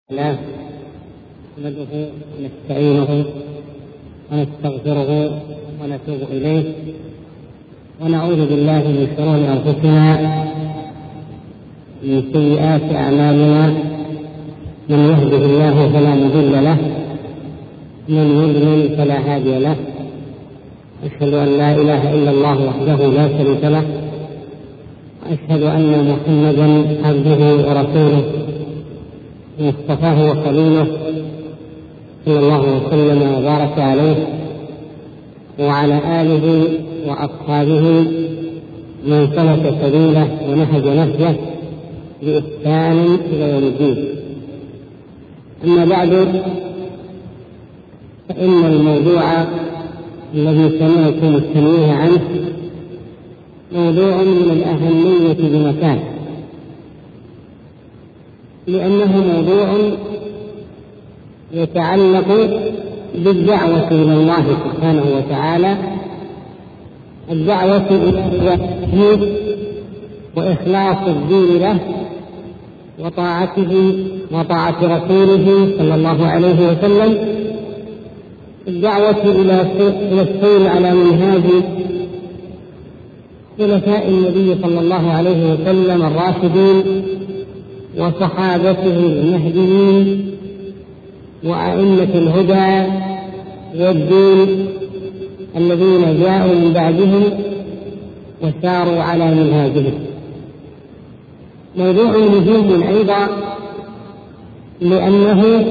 الله نحمده ونستعينه ونستغفره ونتوب إليه ونعوذ بالله من شرور أنفسنا من سيئات أعمالنا، من يهده الله فلا مضل له ومن يضلل فلا هادي له. أشهد أن لا إله إلا الله وحده لا شريك له، وأشهد أن محمدا عبده ورسوله مصطفاه وخليله صلى الله وسلم وبارك عليه وعلى آله وأصحابه من سلك سبيله ونهج نهجه بإحسان إلى يوم الدين. أما بعد، فإن الموضوع الذي سمعتم التنويه عنه موضوع من الأهمية بمكان، لأنه موضوع يتعلق بالدعوة إلى الله سبحانه وتعالى، الدعوة إلى التوحيد وإخلاص الدين له وطاعته وطاعة رسوله صلى الله عليه وسلم، الدعوة إلى السير على منهاج خلفاء النبي صلى الله عليه وسلم الراشدين وصحابته المهديين وأئمة الهدى والدين الذين جاءوا من بعدهم وساروا على منهاجهم. موضوع مهم أيضا، لأنه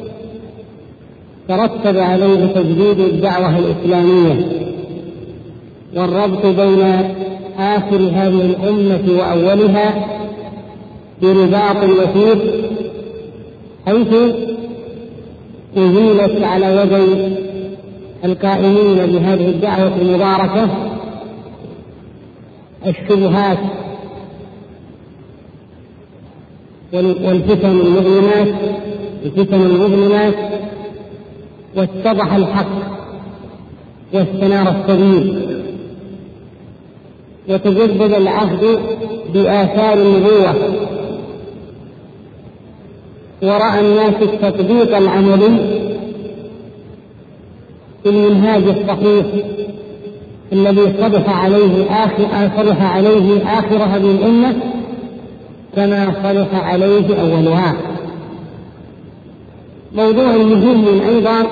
ترتب عليه تجديد الدعوة الإسلامية والربط بين آخر هذه الأمة وأولها برباط وثيق، حيث أزيلت على يدي القائمين بهذه الدعوة المباركة الشبهات والفتن المظلمات، واتضح الحق واستنار السبيل، وتجدد العهد بآثار النبوة، ورأى الناس التطبيق العملي في المنهاج الصحيح الذي صلح عليه آخر هذه الأمة كما صلح عليه أولها. موضوع مهم أيضا،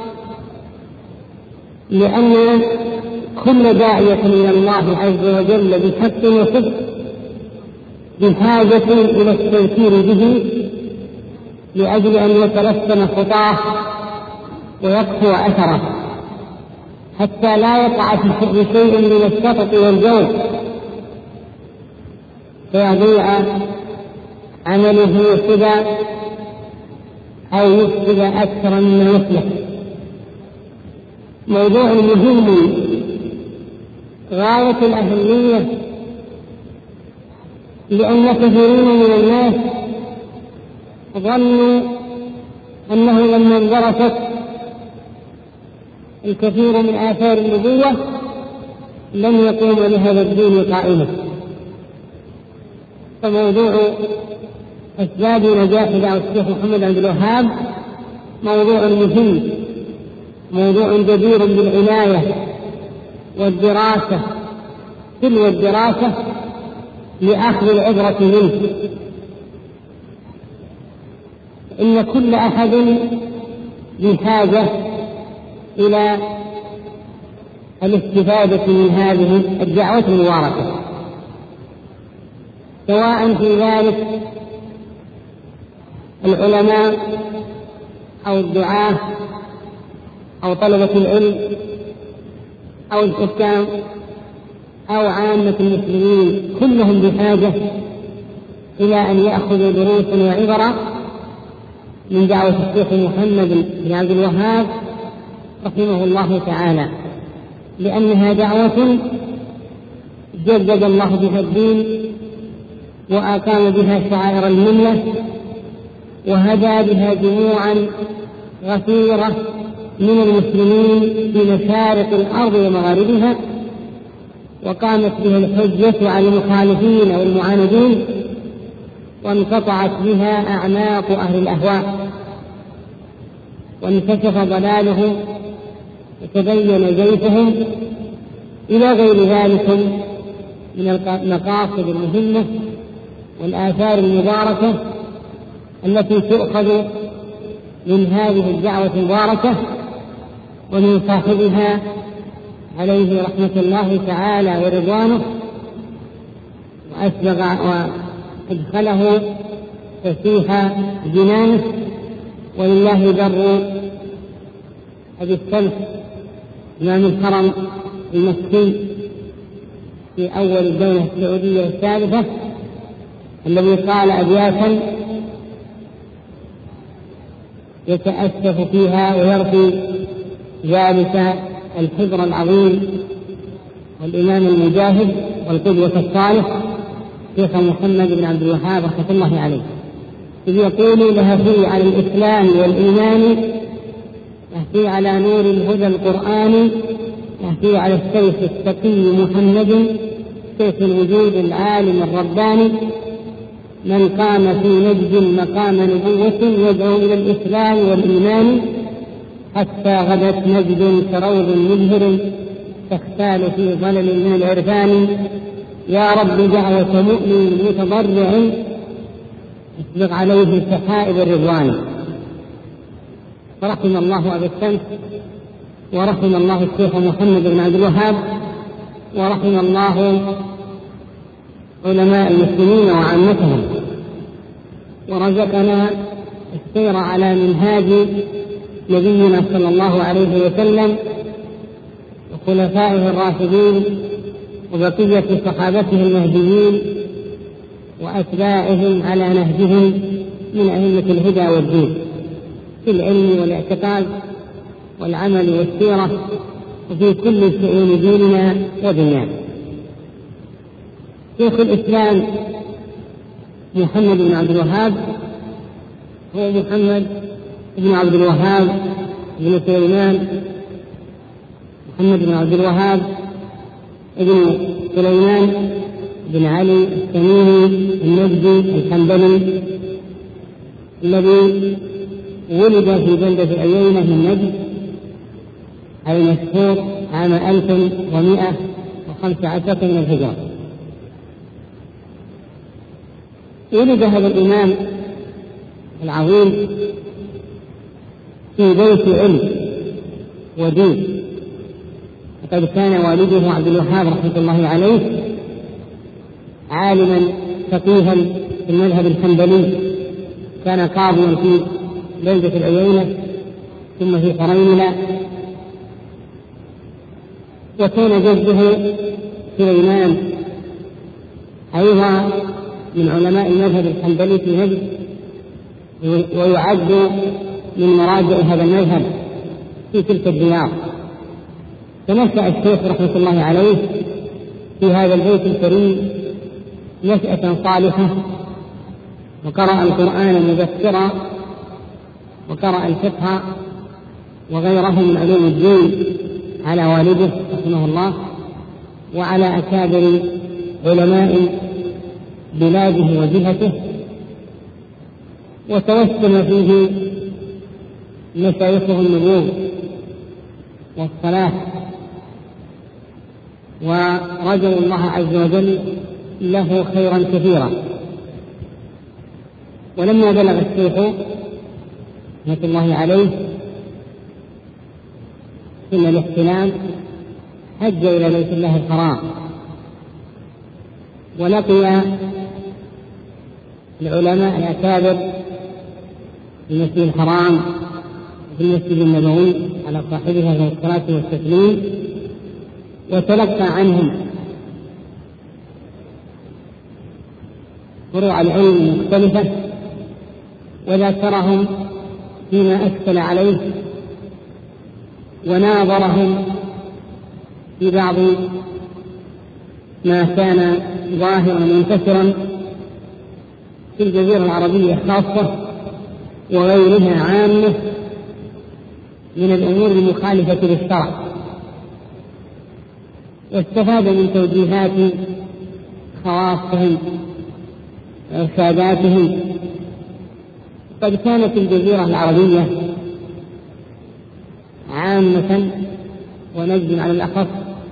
لأن كل داعية إلى الله عز وجل بحق وصدق بحاجة إلى التذكير به لأجل أن يتلسن خطاه ويقفو أثره، حتى لا يقع في شيء من الشطط والجور فيضيع عمله وسدى أو يفسد أكثر مما يصلح. موضوع مهم غاية الأهمية، لأن كثيرين من الناس ظنوا أنه لما اندرست الكثير من آثار النبوة لم يقوم لهذا الدين قائمة. فموضوع أسباب نجاح دعوة الشيخ محمد عبد الوهاب موضوع مهم، موضوع جدير بالعناية والدراسة تلو الدراسة لأخذ العبرة منه. إن كل أحد بحاجة إلى الاستفادة من هذه الدعوة المباركة، سواء في ذلك العلماء أو الدعاة أو طلبة العلم أو الحكام أو عامة المسلمين، كلهم بحاجة إلى أن يأخذوا دروس وعبرة من دعوة الشيخ محمد بن عبد الوهاب رحمه الله تعالى، لأنها دعوة جدد الله بها الدين وأقام بها شعائر الملة وهدى بها جموعا غفيرة من المسلمين في مشارق الأرض ومغاربها، وقامت بها الحجة على المخالفين والمعاندين، وانقطعت بها أعناق أهل الأهواء، وانكشف ضلالهم وتبين زيفهم، إلى غير ذلك من المقاصد المهمة والآثار المباركة التي تؤخذ من هذه الدعوة المباركة ومن صاحبها عليه رحمة الله تعالى ورضوانه، وأسبغ وأدخله فسيح جنانه. ولله در أبي السمح إمام الحرم المكي في أول الدولة السعودية الثالثة، الذي قال أبياتا يتأسف فيها ويرثي ذلك الحبر العظيم والإمام المجاهد والقدوة الصالح شيخ محمد بن عبد الوهاب رحمة الله عليه، إذ يقول: لهفي على الإسلام والإيمان، يهفي على نور الهدى القرآن، يهفي على السيف التقي محمد، سيف الوجود العالم الرباني، من قام في نجد مقام نبوة يدعو إلى الإسلام والإيمان، حتى غدت نجد كروض مبهر تختال في ظلل من العرفان، يا رب دعوة مؤمن متضرع اسبغ عليه سحائب الرضوان. فرحم الله أبا السمح، ورحم الله الشيخ محمد بن عبد الوهاب، ورحم الله علماء المسلمين وعامتهم، ورزقنا السير على منهاج نبينا صلى الله عليه وسلم وخلفائه الراشدين وبقية صحابته المهديين وأتباعهم على نهجهم من أئمة الهدى والدين في العلم والاعتقاد والعمل والسيرة وفي كل شؤون ديننا ودنيانا. شيخ الإسلام محمد بن عبد الوهاب هو محمد بن عبد الوهاب بن سليمان، محمد بن عبد الوهاب ابن سليمان بن علي التميمي النجدي الحنبلي، الذي ولد في بلدة عيينة من نجد المشهور عام 1115 من الهجرة. ولد هذا الإمام العظيم في بيت علم ودين، وقد كان والده عبد الوهاب رحمة الله عليه عالما فقيها في المذهب الحنبلي، كان قاضيا في بلدة العيينة ثم في حريملة، وكان جده سليمان أيضا من علماء المذهب الحنبلي في نجد، ويعد من مراجع هذا المذهب في تلك الديار. فنشأ الشيخ رحمة الله عليه في هذا البيت الكريم نشأة صالحة، وقرأ القرآن مبكرا، وقرأ الفقه وغيره من علوم الدين على والده رحمه الله وعلى أكابر علماء بلاده وجهته، وتوسم فيه مشايخه النبوغ والصلاح، ورجوا الله عز وجل له خيرا كثيرا. ولما بلغ الشيخ رحمة الله عليه سن الاحتلام حج إلى بيت الله الحرام، ولقي العلماء الأكابر في المسجد الحرام وفي المسجد النبوي على صاحبها في الصلاة والتسليم، وتلقى عنهم فروع العلم المختلفة، وذاكرهم فيما أشكل عليه، وناظرهم في بعض ما كان ظاهرا منتشرا في الجزيرة العربية خاصة وغيرها عامة من الأمور المخالفة للشرع، واستفاد من توجيهات خواصهم وإرشاداته. قد كانت الجزيرة العربية عامة ونجد على الأخص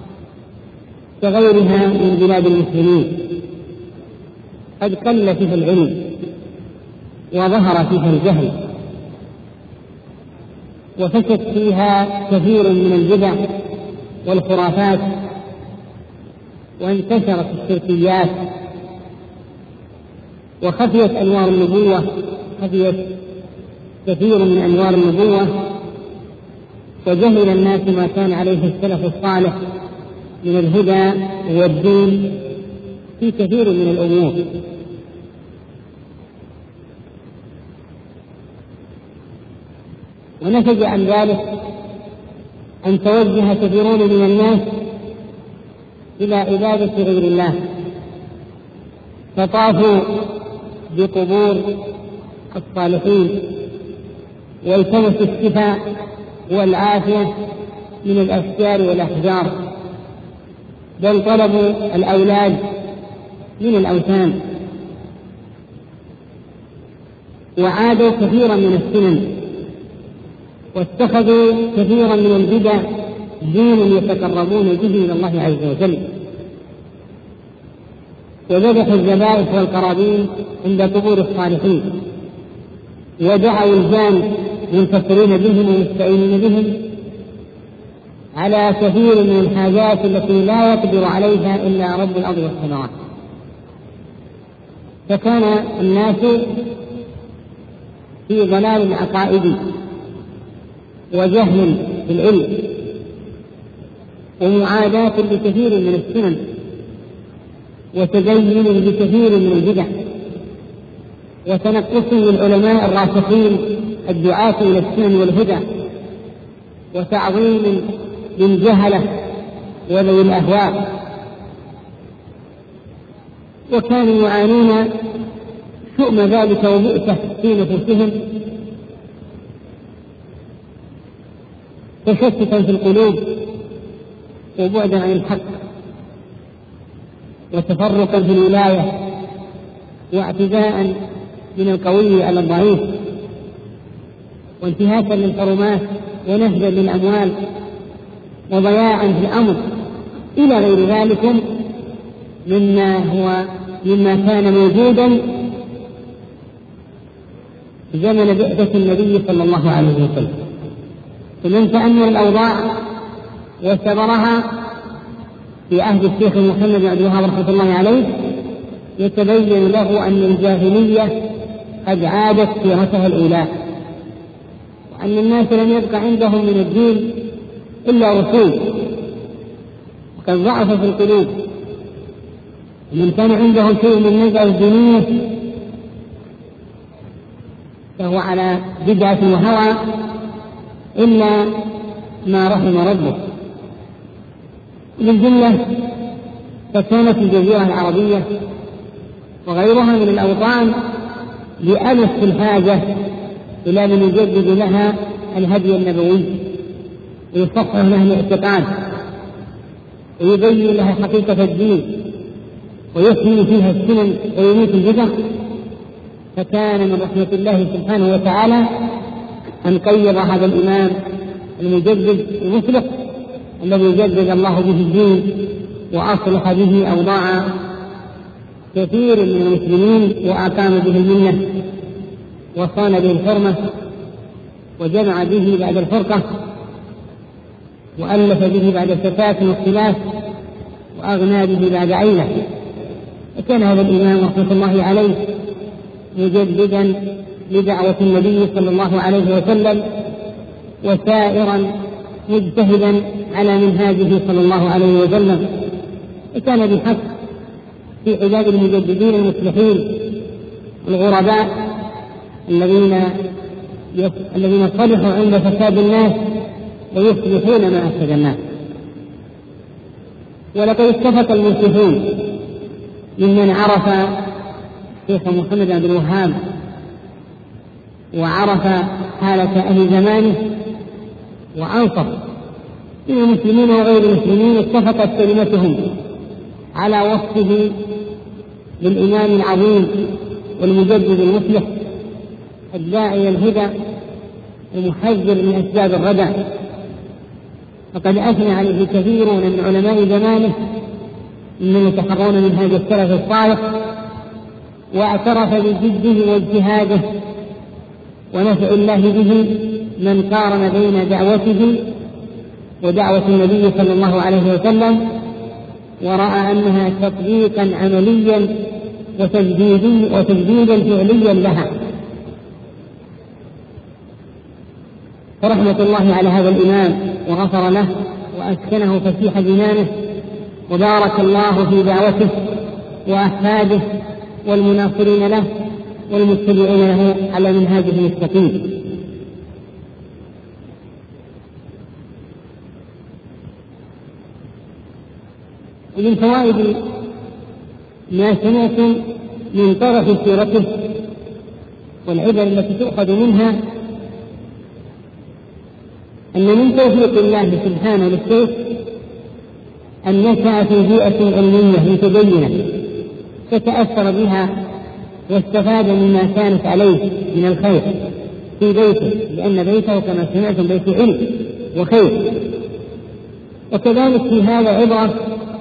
كغيرها من بلاد المسلمين قد قل فيها العلم وظهر فيها الجهل، وفشت فيها كثير من البدع والخرافات، وانتشرت الشركيات، وخفيت أنوار النبوة، خفيت كثير من أنوار النبوة، وجهل الناس ما كان عليه السلف الصالح من الهدى والدين في كثير من الأمور. ونتج عن ذلك أن توجه كثيرون من الناس إلى عبادة غير الله، فطافوا بقبور الصالحين والتمسوا الشفاء والعافية من الأشجار والأحجار، بل طلبوا الأولاد من الأوثان، وعادوا كثيرا من السنن، واتخذوا كثيرا من البدع دين يتقربون به إلى الله عز وجل، وذبحوا الذبائح والقرابين عند قبور الصالحين، ودعوا الجان منتصرين بهم ومستعينين بهم على كثير من الحاجات التي لا يقدر عليها إلا رب الأرض والسماوات. فكان الناس في ضلال عقائدي وجهل بالعلم ومعاداة لكثير من السنن وتدين بكثير من البدع وتنقص للعلماء الراسخين الدعاة إلى السنن والهدى وتعظيم للجهلة وذوي الأهواء، وكانوا يعانون شؤم ذلك وبئسه في نفوسهم، تشتتا في القلوب وبعدا عن الحق وتفرقا في الولاية واعتداء من القوي على الضعيف وانتهاكا للحرمات ونهبا للأموال وضياعا في الأمر إلى غير ذلك مما كان موجودا زمن بعثة النبي صلى الله عليه وسلم. فمن تأمل الأوضاع واستبرها في عهد الشيخ محمد بن عبد الوهاب رحمة الله عليه يتبين له أن الجاهلية قد عادت سيرتها الأولى، وأن الناس لم يبق عندهم من الدين إلا رسول، وقد ضعف في القلوب، ومن كان عنده شيء من نزعة الدينية فهو على بدعة وهوى إلا ما رحم ربه. بالجملة فكانت الجزيرة العربية وغيرها من الأوطان لألف الحاجة إلى من يجدد لها الهدي النبوي ويصحح لها الاعتقاد ويبين لها حقيقة الدين ويحيي فيها السنن ويميت البدع. فكان من رحمة الله سبحانه وتعالى أن قيض هذا الإمام المجدد المفلح الذي جدد الله به الدين وأصلح به أوضاع كثير من المسلمين وأقام به المنة وصان به الحرمة وجمع به بعد الفرقة وألف به بعد الفتات واختلاف وأغنى به بعد عينه. وكان هذا الإمام رحمة الله عليه مجددا لدعوة النبي صلى الله عليه وسلم وسائرا مجتهدا على منهاجه صلى الله عليه وسلم، وكان بالحق في عباد المجددين المصلحين الغرباء الذين صلحوا عند فساد الناس ويصلحون ما أفسد الناس. ولقد اتفق المصلحون ممن عرف شيخ محمد بن عبد الوهاب وعرف حالة أهل زمانه وأنصف من المسلمين وغير المسلمين اتفقت كلمتهم على وصفه للإمام العظيم والمجدد المصلح الداعي الهدى المحذر من أسباب الردى، فقد أثنى عليه كثير من علماء زمانه ممن يتحرون من هذا السلف الصالح، واعترف بجده واجتهاده ونفع الله به من قارن بين دعوته ودعوة النبي صلى الله عليه وسلم، ورأى أنها تطبيقا عمليا وتجديدا فعليا لها. فرحمة الله على هذا الإمام وغفر له وأسكنه فسيح جنانه، وبارك الله في دعوته وأحفاده والمناصرين له والمتبعين له على منهاجه المستقيم. ومن فوائد ما سمعتم من طرف سيرته والعبر التي تؤخذ منها أن من توفيق الله سبحانه للشيخ أن نشأ في بيئة علمية متدينة فتأثر بها واستفاد مما كانت عليه من الخير في بيته، لأن بيته كما سمعتم بيت علم وخير. وكذلك في هذا عبرة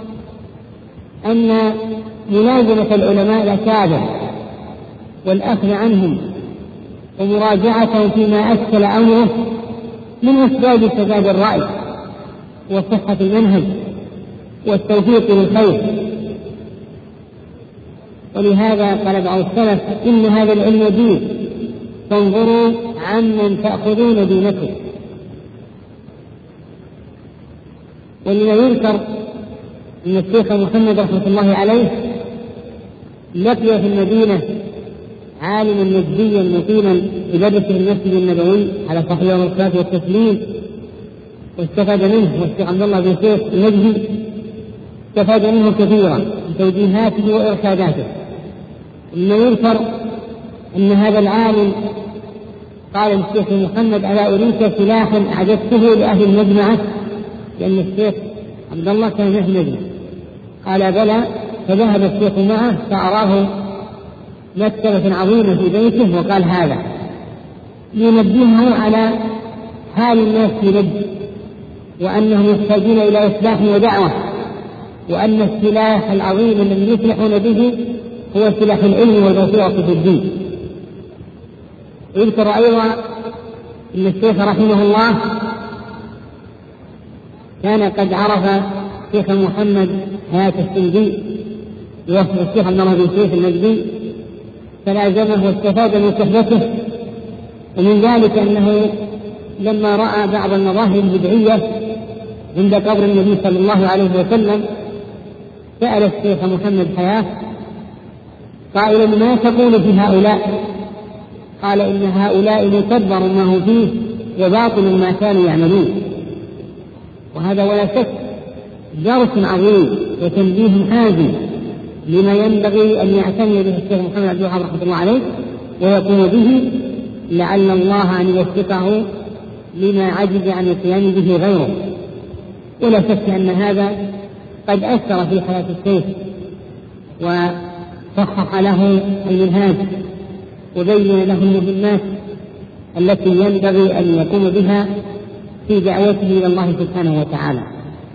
أن ملازمة العلماء الأكابر والأخذ عنهم ومراجعتهم فيما أشكل أمره من أسباب سداد الرأي وصحة المنهج والتوفيق للخير. ولهذا قال بعض السلف: إن هذا العلم دين، فانظروا عمن تأخذون دينكم. ولما يذكر أن الشيخ محمد رحمة الله عليه لقي في المدينة عالما نجديا مقيما يدرس في المسجد النبوي على صحيح يوم الصلاة والتسليم، واستفاد منه، والشيخ عبد الله بن شيخ النجدي استفاد منه كثيرا من توجيهاته وإرشاداته. مما يذكر أن هذا العالم قال للشيخ محمد: ألا أريك سلاحا أعجبته لأهل المجمعة؟ لأن الشيخ عبد الله كان له مجمع. قال: بلى. فذهب الشيخ معه فأراه مكتبة عظيمة في بيته، وقال: هذا لينبهه على حال الناس في نجد، وأنهم يحتاجون إلى إصلاح ودعوة، وأن السلاح العظيم الذي يفلحون به هو سلاح العلم والبصيرة في الدين. يذكر أيضا أن الشيخ رحمه الله كان قد عرف الشيخ محمد حياة السندي بوصف الشيخ عبد الله بن شيخ النجدي، فلازمه واستفاد من صحبته. ومن ذلك أنه لما رأى بعض المظاهر البدعية عند قبر النبي صلى الله عليه وسلم سأل الشيخ محمد حياة قائلا: ما تقول في هؤلاء؟ قال: إن هؤلاء مكبر ما هو فيه وباطل ما كانوا يعملون. وهذا ولا شك درس عظيم وتنبيه حازم لما ينبغي أن يعتني به الشيخ محمد عبد الوهاب رحمة الله عليه ويقوم به، لعل الله أن يوفقه لما عجز عن القيام به غيره. ولا شك أن هذا قد أثر في حياة الشيخ وصحح له المنهاج وبين له المهمات التي ينبغي أن يقوم بها في دعوته إلى الله سبحانه وتعالى.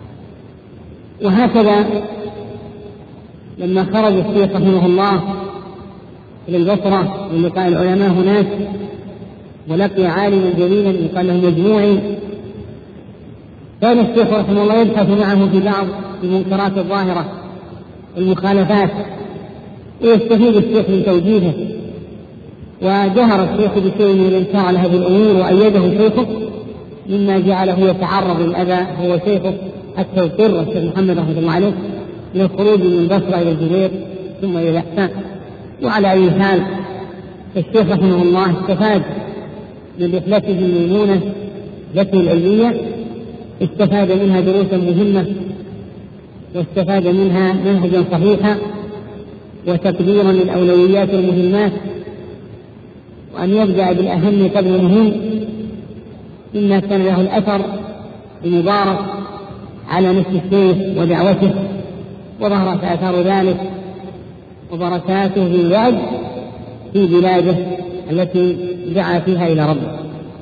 وهكذا لما خرج الشيخ رحمه الله إلى البصرة للقاء العلماء هناك ولقي عالما جليلا يقال له مجموعي، كان الشيخ رحمه الله يبحث معه في بعض المنكرات الظاهرة والمخالفات، ويستفيد الشيخ من توجيهه. وجهر الشيخ بشيء من الإنكار على هذه الأمور وأيده شيخه، مما جعله يتعرض للأذى هو شيخه حتى يضطر الشيخ محمد رحمه الله عليه للخروج من البصرة إلى الجزير ثم إلى الإحسان. وعلى أي حال الشيخ رحمه الله استفاد من رحلته الميمونة التي العلمية، استفاد منها دروسا مهمة، واستفاد منها منهجا صحيحا وتقديرا للأولويات والمهمات، وأن يبدأ بالأهم قبل المهم، مما كان له الأثر المبارك على نفس الشيخ ودعوته، وظهرت آثار ذلك وبركاته في الوعد في بلاده التي دعا فيها إلى ربه.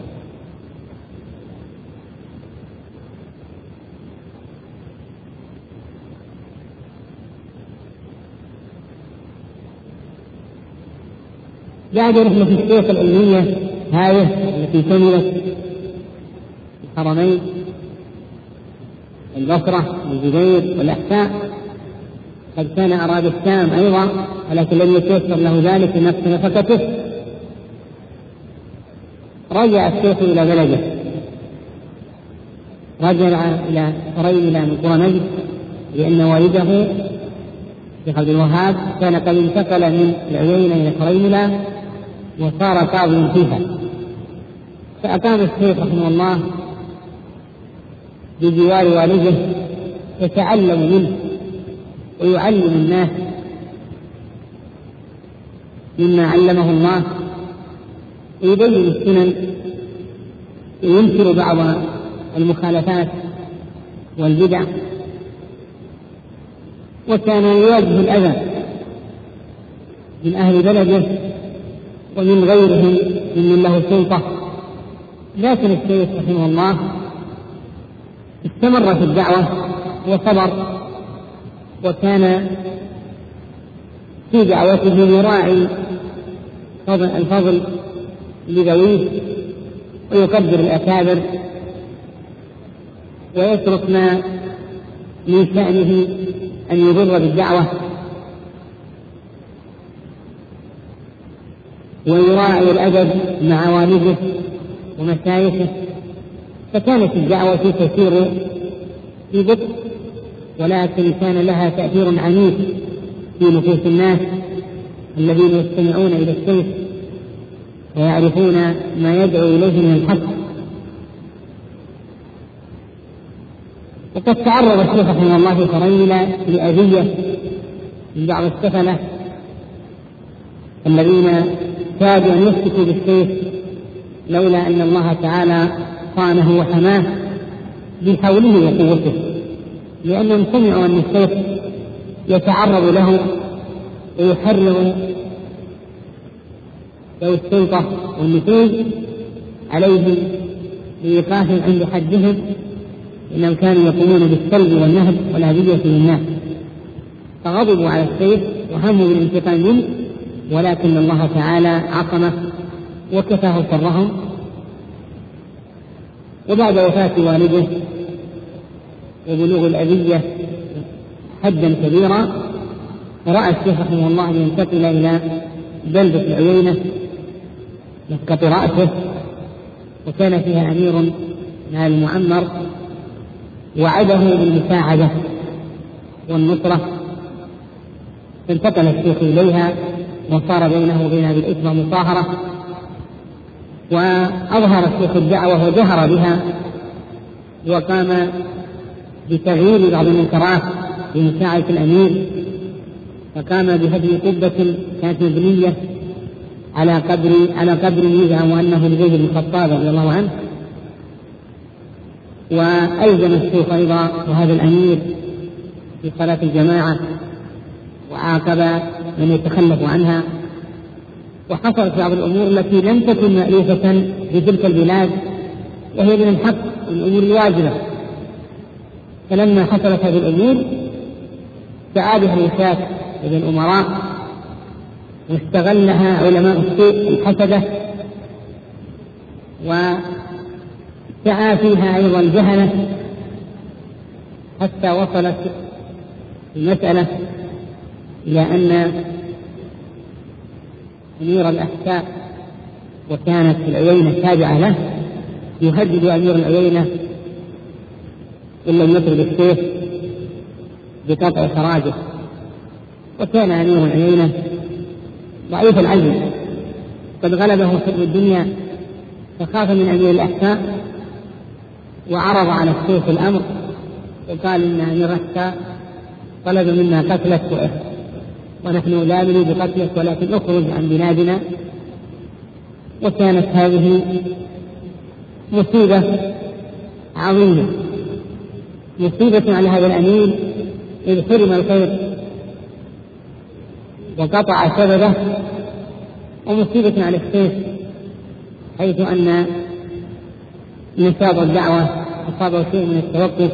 بعد رحلة الشيخ العلمية هذه التي شملت الحرمين البصرة والجبير والأحساء، قد كان أراد الشام أيضا ولكن لم يتيسر له ذلك لنفس نفقته. رجع الشيخ إلى بلده، رجع إلى قريملة من قرى نجد، لأن والده الشيخ عبد الوهاب كان قد انتقل من العيينة إلى قريملة وصار قاضيا فيها. فأقام الشيخ رحمه الله بجوار والده يتعلم منه ويعلم الناس مما علمه الله، ويبين السنن وينكر بعض المخالفات والبدع، وكان يواجه الأذى من أهل بلده ومن غيرهم ممن له سلطة. لكن الشيخ رحمه الله استمر في الدعوة وصبر، وكان في دعوته يراعي الفضل لذويه ويقدر الأكابر ويترك ما من شأنه أن يضر بالدعوة، ويراعي الأدب مع والده ومشايخه. فكانت الدعوة تسير في بطء، ولكن كان لها تأثير عنيف في نفوس الناس الذين يستمعون إلى الشيخ ويعرفون ما يدعو إليه من الحق. وقد تعرض الشيخ رحمه الله في قريملة لأذية من بعض السفلة الذين كادوا أن يسكتوا بالسيف، لولا أن الله تعالى صانه وحماه بحوله وقوته، لأنهم سمعوا أن السيف يتعرض له ويحرر ذوي السلطة والنفوذ عليهم لإيقافهم عند حدهم، إنهم كانوا يقومون بالسلب والنهب والأذية للناس، فغضبوا على السيف وهموا بالانتقام منه، ولكن الله تعالى عصمه وكفاه شرهم. وبعد وفاة والده وبلوغ الأذية حدا كبيرا، رأى الشيخ رحمه الله أن ينتقل إلى بلدة العيينة مسقط رأسه، وكان فيها أمير من المعمر وعده بالمساعدة والنصرة، فانتقل الشيخ إليها وصار بينه وبين أبي الإثم مصاهرة، وأظهر الشيخ الدعوة وجهر بها، وقام بتغيير بعض المنكرات بمساعدة الأمير، فقام بهدم قبة كانت مبنية على قبر يزعم أنه لزيد بن الخطاب رضي الله عنه، وألزم الشيخ أيضا وهذا الأمير في صلاة الجماعة، وعاقب من يتخلف عنها. وحصلت بعض الأمور التي لم تكن مألوفة في تلك البلاد، وهي من الحق من الأمور الواجبة. فلما حصلت هذه الأمور تعادها الوشاة إلى الأمراء، واستغلها علماء السوء الحسدة، وسعى فيها أيضا الجهلة، حتى وصلت المسألة إلى أن أمير الأحساء، وكانت العيينة تابعة له، يهدد أمير العيينة إن لم يطلب السيف بقطع خراجه. وكان أمير العيينة ضعيف العزم، قد غلبه حب الدنيا، فخاف من أمير الأحساء وعرض على الشيخ الأمر، وقال إن أمير الأحساء طلب منا قتلك ونحن لا نريد قتلك، ولكن اخرج عن بلادنا. وكانت هذه مصيبة عظيمة، مصيبة على هذا الأمير إذ حرم الخير وقطع سببه، ومصيبة على الشيخ حيث أن نشاط الدعوة أصابه شيء من التوقف،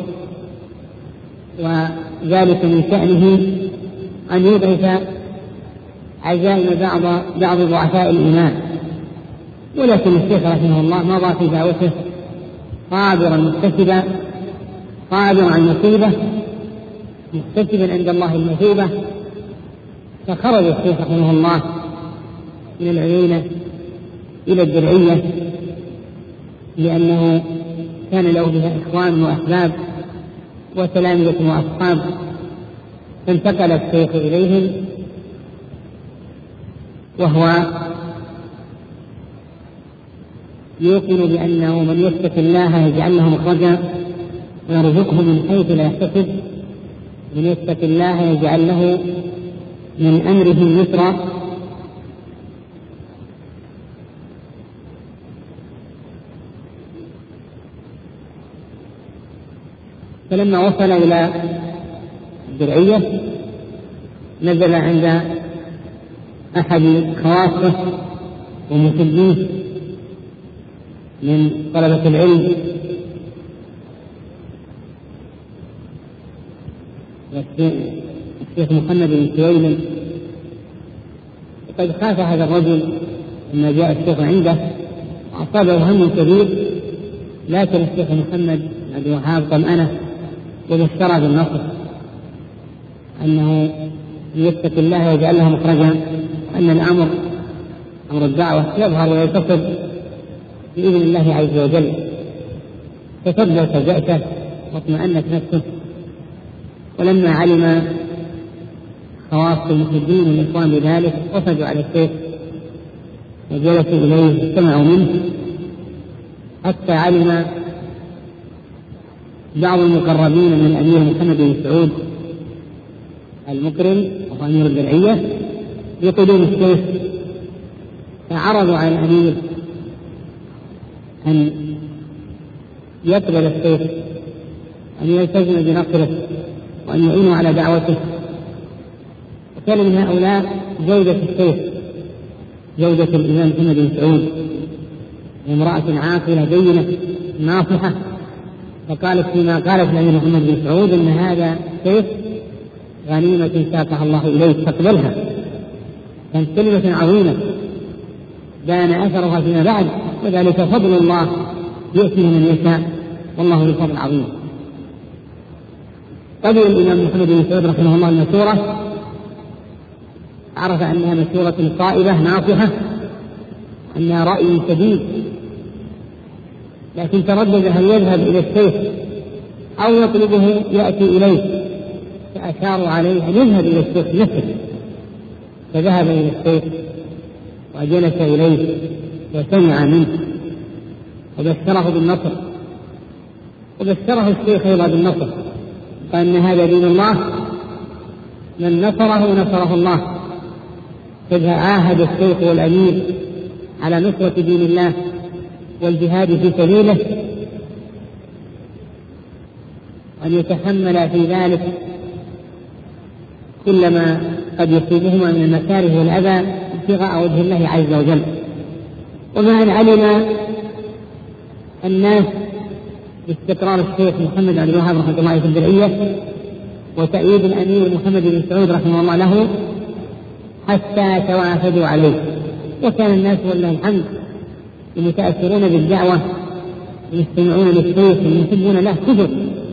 وذلك من شأنه أن يضعف عزائم بعض ضعفاء الإيمان. ولكن الشيخ رحمه الله مضى في دعوته صابرا محتسبا، صابرا عن المصيبة محتسبا عند الله المثوبة. فخرج الشيخ رحمه الله من العيينة إلى الدرعية لأنه كان له بها إخوان وأحباب وتلامذة وأصحاب، فانتقل الشيخ إليهم وهو يوقن بأنه من يتق الله يجعل له مخرجا ويرزقه من حيث لا يحتسب، من يتق الله يجعل له من أمره يسرا. فلما وصل إلى الدرعية نزل عند أحد خواصه ومسلميه من طلبة العلم، الشيخ محمد بن سويلم. وقد خاف هذا الرجل لما جاء الشيخ عنده وأصابه هم كبير، لكن الشيخ محمد بن عبد الوهاب طمأنه وبشر بالنصر أنه يتق الله ويجعل له مخرجا، أن الأمر أمر الدعوة يظهر ويتصل بإذن الله عز وجل. فصدق فجأته واطمأنت نفسه. ولما علم خواص المحبين والإخوان بذلك وفدوا على الشيخ وجلسوا إليه واستمعوا منه، حتى علم بعض المقربين من الأمير محمد بن سعود المكرم وهو أمير الدرعية بقدوم الشيخ، فعرضوا على الأمير أن يقبل الشيخ، أن يلتزم بنصره وأن يعينوا على دعوته. وكان من هؤلاء زوجة الشيخ، زوجة الإمام محمد بن سعود، امرأة عاقلة دينة ناصحة، فقالت فيما قالت الأمير محمد بن سعود أن هذا شيخ غنيمة ساقها الله إليك فاقبلها. كانت كلمة عظيمة بان أثرها فيما بعد، وذلك فضل الله يؤتيه من يشاء والله ذو الفضل العظيم. قبل الإمام محمد بن سعود رحمه الله المشورة، عرف أنها مشورة صائبة ناصحة، أنها رأي شديد، لكن تردد هل يذهب إلى الشيخ أو يطلبه يأتي إليه، فأشاروا عليه أن يذهب إلى الشيخ نفسه، فذهب إلى الشيخ وجلس إليه وسمع منه وبشره بالنصر، وبشره الشيخ أيضا بالنصر، فإن هذا دين الله من نصره نصره الله. فإذا عاهد الشيخ والأمير على نصرة دين الله والجهاد في سبيله أن يتحمل في ذلك كل ما قد يصيبهما من المكاره والأذى ابتغاء وجه الله عز وجل. وما أن علم الناس باستقرار الشيخ محمد عبد الوهاب رحمه الله في الدرعية وتأييد الأمير محمد بن سعود رحمه الله له حتى توافدوا عليه، وكان الناس والله الحمد المتأثرون بالدعوة يستمعون للشيخ ويحبون له كثر،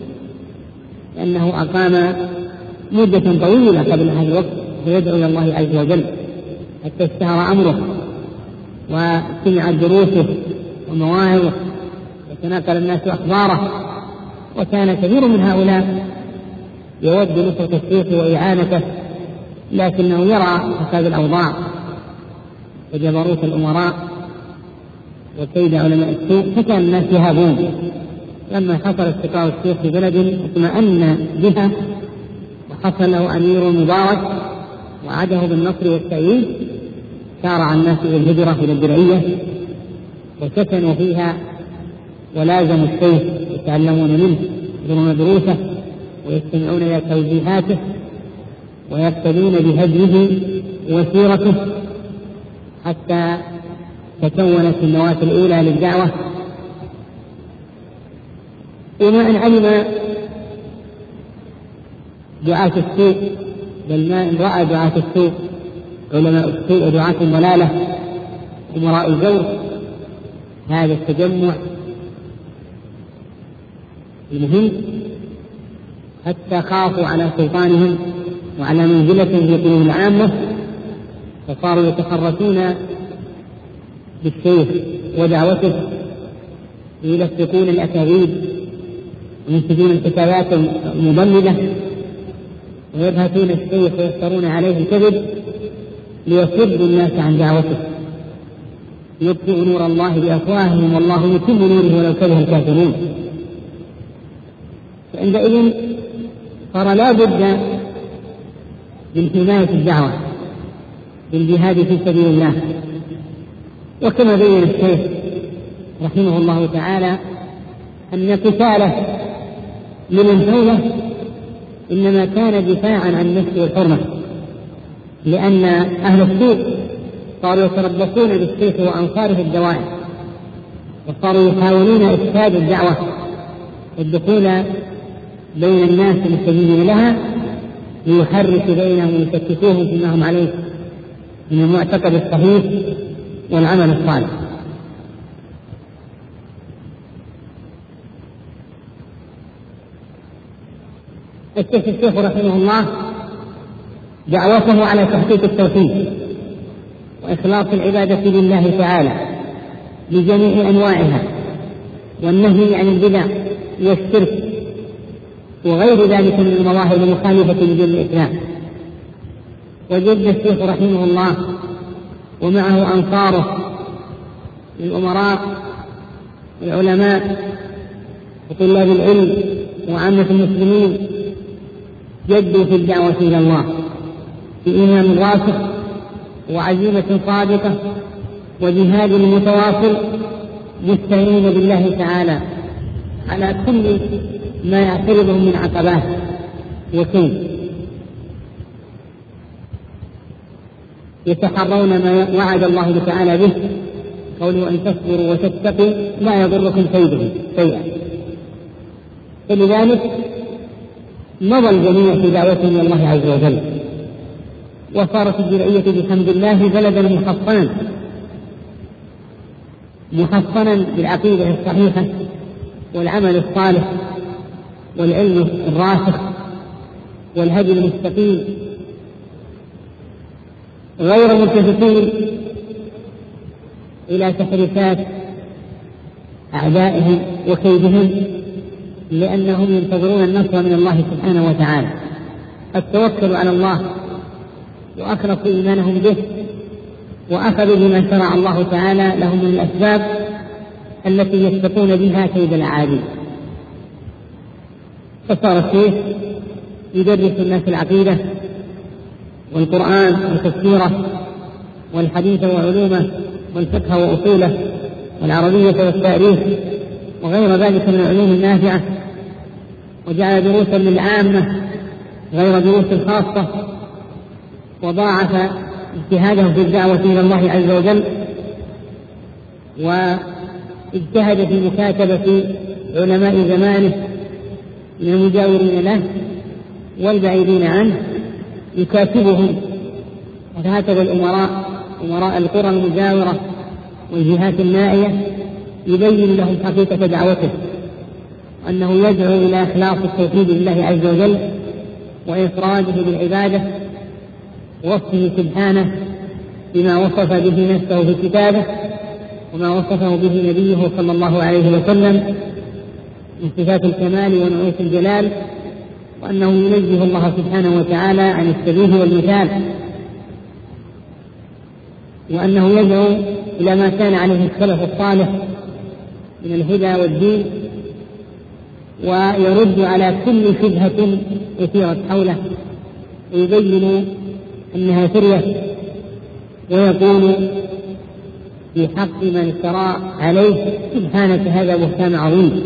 لأنه أقام مدة طويلة قبل هذا الوقت ويدعو إلى الله عز وجل حتى اشتهر أمره وسمعت دروسه ومواعظه وتناقل الناس أخباره. وكان كثير من هؤلاء يود نصرة الشيخ وإعانته، لكنه يرى فساد الأوضاع وجبروت الأمراء وكيد علماء السوء، فكان الناس يهابون. لما حصل استقرار الشيخ في بلد اطمأن بها وحصل له أمير مبارك وعده بالنصر والتأييد، سارع الناس إلى الهجرة إلى الدرعية وسكنوا فيها ولازموا الشيخ يتعلمون منه يحضرون دروسه ويستمعون إلى توجيهاته ويقتدون بهديه وسيرته حتى تكونت النواة الأولى للدعوة. وما أن علم دعاة السوء، بل ما إن رأى دعاة السوء علماء السوء ودعاة الضلالة أمراء الجور هذا التجمع المهم حتى خافوا على سلطانهم وعلى منزلتهم في قلوب العامة، فصاروا يتحركون بالسيف ودعوته، يلفقون الأكاذيب وينتجون الكتابات المضللة ويبهتون السيف ويفترون عليه الكذب ليصدوا الناس عن دعوته، يطفئ نور الله بأفواههم والله يتم نوره ولو كره الكافرون. فعندئذ صار لا بد من حماية الدعوة بالجهاد في سبيل الله. وكما بين الشيخ رحمه الله تعالى أن قتاله لمن حوله إنما كان دفاعا عن النفس والحرمة، لأن أهل السوء صاروا يتربصون بالسيف وأنصاره الدوائر، وصاروا يحاولون إفساد الدعوة والدخول بين الناس المستجيبين لها ليحركوا بينهم ويشتتوهم فيما هم عليه من المعتقد الصحيح والعمل الصالح. الشيخ رحمه الله دعوته على تحقيق التوحيد وإخلاص العبادة لله تعالى بجميع أنواعها، والنهي عن البدع والشرك وغير ذلك من المظاهر المخالفة لدين الإسلام. وجد الشيخ رحمه الله ومعه أنصاره من الأمراء والعلماء وطلاب العلم وعامة المسلمين جدوا في الدعوة إلى الله بإيمان راسخ وعزيمة صادقة وجهاد متواصل، مستعين بالله تعالى على كل ما يعترضهم من عقبات وكيد، يتحرون ما وعد الله تعالى به قوله أن تصبروا وتتقوا لا يضركم كيدهم شيئا. فلذلك مضى الجميع في دعوتهم إلى الله عز وجل، وصارت الجرعية بحمد الله بلدا محصنا بالعقيدة الصحيحة والعمل الصالح والعلم الراسخ والهدي المستقيم، غير ملتفتين إلى تحريفات أعدائهم وكيدهم، لأنهم ينتظرون النصر من الله سبحانه وتعالى. التوكل على الله وأخلصوا إيمانهم به وأخذوا بما شرع الله تعالى لهم من الأسباب التي يتقون بها كيد الأعادي. فصار الشيخ يدرس الناس العقيدة والقرآن وتفسيره والحديث وعلومه والفقه وأصوله والعربية والتاريخ وغير ذلك من العلوم النافعة، وجعل دروسا للعامة غير دروس الخاصة، وضاعف اجتهاده في الدعوة إلى الله عز وجل، واجتهد في مكاتبة علماء زمانه من المجاورين له والبعيدين عنه يكاتبهم. وهكذا أمراء القرى المجاورة والجهات النائية يبين لهم حقيقة دعوته، أنه يدعو إلى إخلاص التوحيد لله عز وجل وإفراده بالعبادة، ووصفه سبحانه بما وصف به نفسه في كتابه وما وصفه به نبيه صلى الله عليه وسلم من صفات الكمال ونعوت الجلال، وأنه ينزه الله سبحانه وتعالى عن الشبيه والمثال، وأنه يدعو إلى ما كان عليه السلف الصالح من الهدى والدين، ويرد على كل شبهة أثيرت حوله ويبين أنها ثرية، ويقول في حق من افترى عليه سبحانك هذا بهتان عظيم.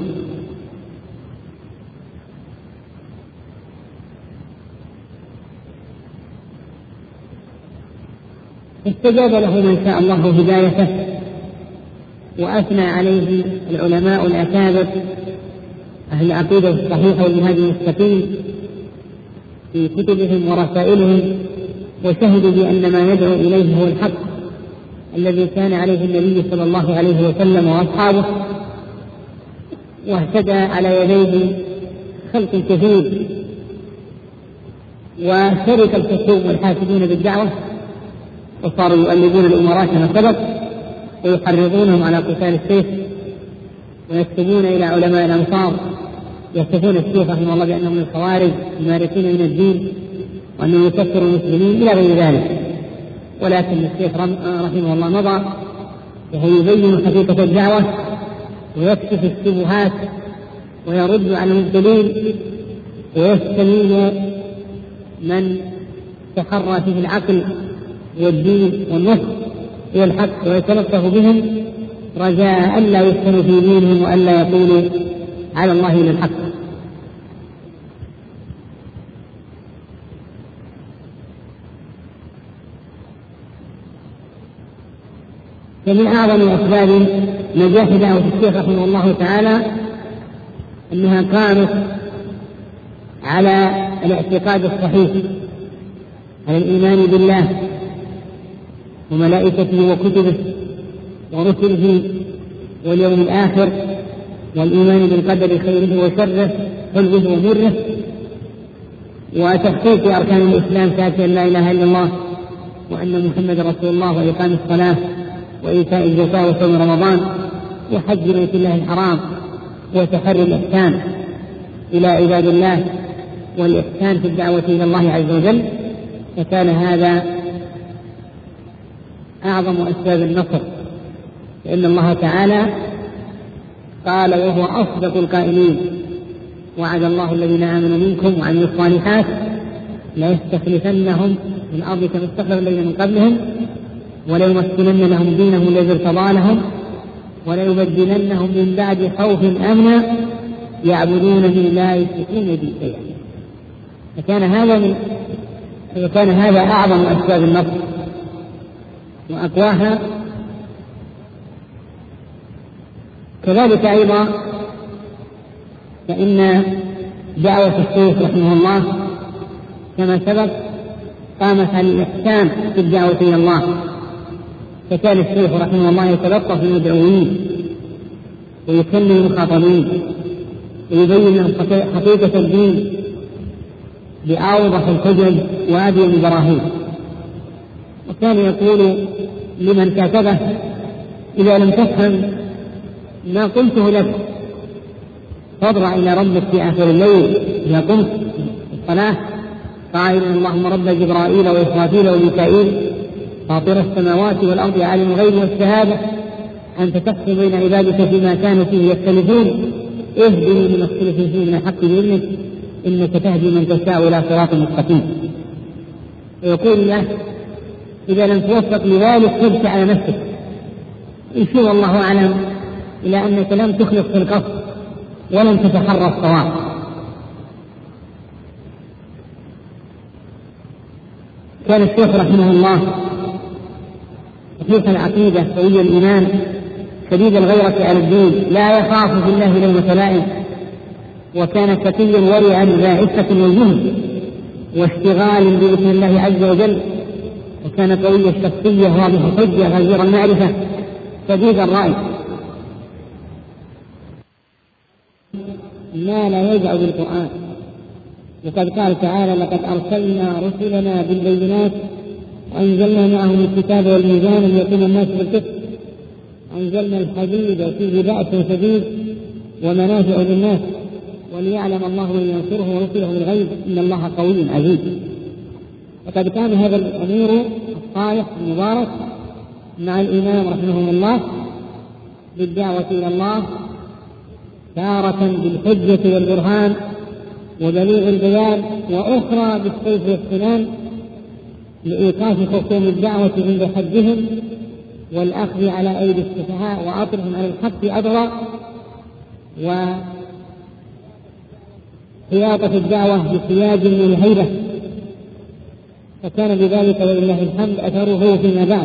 استجاب له من شاء الله هدايته، وأثنى عليه العلماء الأكابر أهل العقيدة الصحيحة والمنهج المستقيم في كتبهم ورسائلهم، وشهدوا بأن ما ندعو إليه هو الحق الذي كان عليه النبي صلى الله عليه وسلم وأصحابه، واهتدى على يديه خلق كثير، وشرك الخصوم والحاسدين بالدعوة وصاروا يؤلبون الأمراء كما سبق ويحرضونهم على قتال السيف، ويكتبون إلى علماء الأمصار يصفون الشيخ رحمه الله بأنهم من الخوارج المارقين من الدين وأنه يكفر المسلمين إلى غير ذلك. ولكن الشيخ رحمه الله مضى وهو يبين حقيقة الدعوة ويكشف الشبهات ويرد على المبتلين ويستميل من تحرى فيه العقل والدين والنصح إلى الحق ويتلطف بهم رجاء ألا يفتنوا في دينهم وألا يقولوا على الله إلا الحق. فمن أعظم أسباب نجاح دعوة الشيخ رحمه الله تعالى أنها قامت على الاعتقاد الصحيح، على الإيمان بالله وملائكته وكتبه ورسله واليوم الآخر، والإيمان بالقدر خيره وشره حلوه ومره، وتحقيق أركان الإسلام شهادة أن لا إله إلا الله وأن محمد رسول الله، وإقام الصلاة وإيتاء الزكاة وصوم رمضان وحج بيت الله الحرام وتحري الإحسان إلى عباد الله والإحسان في الدعوة إلى الله عز وجل. فكان هذا أعظم أسباب النصر، لأن الله تعالى قال وهو أصدق القائلين: وعد الله الذين آمنوا منكم وعملوا الصالحات ليستخلفنهم في الأرض كما استخلف الذين من قبلهم وليمكنن لهم دينهم الذي ارتضى لهم وليبدلنهم من بعد خوف أمنا يعبدونني لا يشركون بي شيئا. فكان هذا أعظم أسباب النصر وأقواها. كذلك أيضا فإن دعوة الشيخ رحمه الله كما سبق قامت على الإحسان في الدعوة إلى الله، فكان الشيخ رحمه الله يتلطف بالمدعوين ويكلم المخاطبين ويبين لهم حقيقة الدين بأوضح الحجج وأبين البراهين. وكان يقول لمن كاتبه: إذا لم تفهم ما قلته لك فاضرع إلى ربك في آخر الليل إذا قمت الصلاة قائلا: اللهم رب جبرائيل وإسرافيل وميكائيل فاطر السماوات والأرض عالم الغيب والشهادة أنت تحكم بين عبادك فيما كانوا فيه يختلفون اهدني من اختلف فيه من الحق بإذنك إنك تهدي من تشاء إلى صراط مستقيم. ويقول له: إذا لم توفق لذلك فابت على نفسك، يشير الله أعلم إلى أنك لم تخلص في القصد ولم تتحرى الصواب. كان الشيخ رحمه الله صحيح العقيدة قوي الإيمان شديد الغيرة على الدين لا يخاف في الله لومة لائم، وكان تقيا ورعا ذا عفة وجهد واشتغال بإذن الله عز وجل، وكان قوي الشخصية واضح الحجة غزير المعرفة شديد الرأي ما لا يجع بالقرآن. وقد قال تعالى: لقد أرسلنا رسلنا بالبينات وأنزلنا معهم الكتاب والميزان ليقوم الناس بالقسط أنزلنا الحديد فيه بأس شديد ومنافع للناس وليعلم الله من ينصره ورسله بالغيب إن الله قوي عزيز. وقد كان هذا الأمير الصالح المبارك مع الإمام رحمه الله بالدعوة إلى الله تارة بالحجة والبرهان وبليغ البيان، وأخرى بالسيف والسنان لإيقاف خصوم الدعوة عند حدهم والأخذ على أيدي السفهاء وعطرهم على الحق أدرى، وحياطة الدعوة بسياج من الهيبة فكان بذلك ولله الحمد أثره فيما بعد.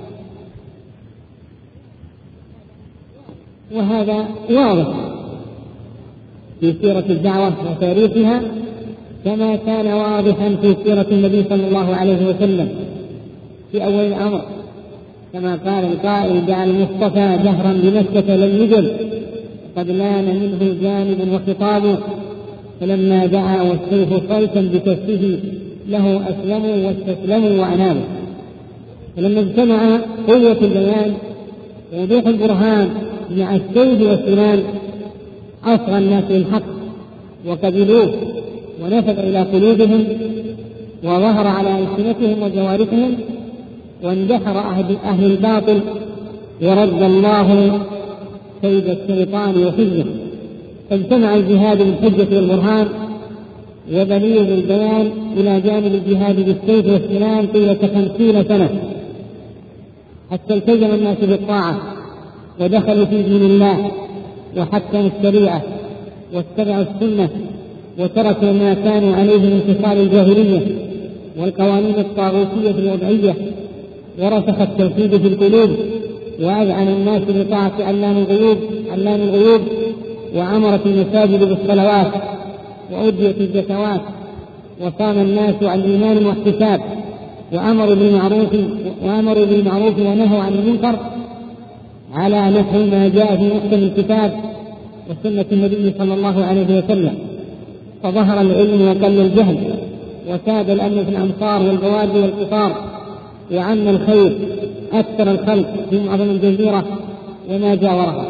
وهذا واضح في سيرة الدعوة وتاريخها، كما كان واضحا في سيرة النبي صلى الله عليه وسلم في أول الأمر، كما قال القائل: دعا المصطفى جهرا بمكة لم يجل، قد لان منه جانب وخطاب، فلما دعا والسيف صيتا بكفه له أسلموا واستسلموا وأنابوا. فلما اجتمع قوة البيان ووضوح البرهان مع السيف والسنان أصغى الناس للحق وقبلوه، ونفذ إلى قلوبهم وظهر على ألسنتهم وجوارحهم، واندحر أهل الباطل، ورد الله كيد الشيطان وحزبه. فاجتمع الجهاد بالحجة والبرهان وبليغ البيان إلى جانب الجهاد بالسيف والسنان طيلة 50 سنة، حتى التزم الناس بالطاعة ودخلوا في دين الله وحكموا الشريعة واتبعوا السنة، وتركوا ما كانوا عليه من خصال الجاهلية والقوانين الطاغوتية الوضعية، ورسخ التوحيد في القلوب، وأذعن الناس بطاعة علام الغيوب، وعمرت المساجد بالصلوات وأديت الزكوات، وصام الناس عن الإيمان واحتساب، وأمروا بالمعروف ونهوا عن المنكر على نحو ما جاء في محكم الكتاب وسنة النبي صلى الله عليه وسلم. فظهر العلم وقل الجهل، وساد الأمن في الأمصار والبوادي والقطار، وعم الخير أكثر الخلق في معظم الجزيرة وما جاورها.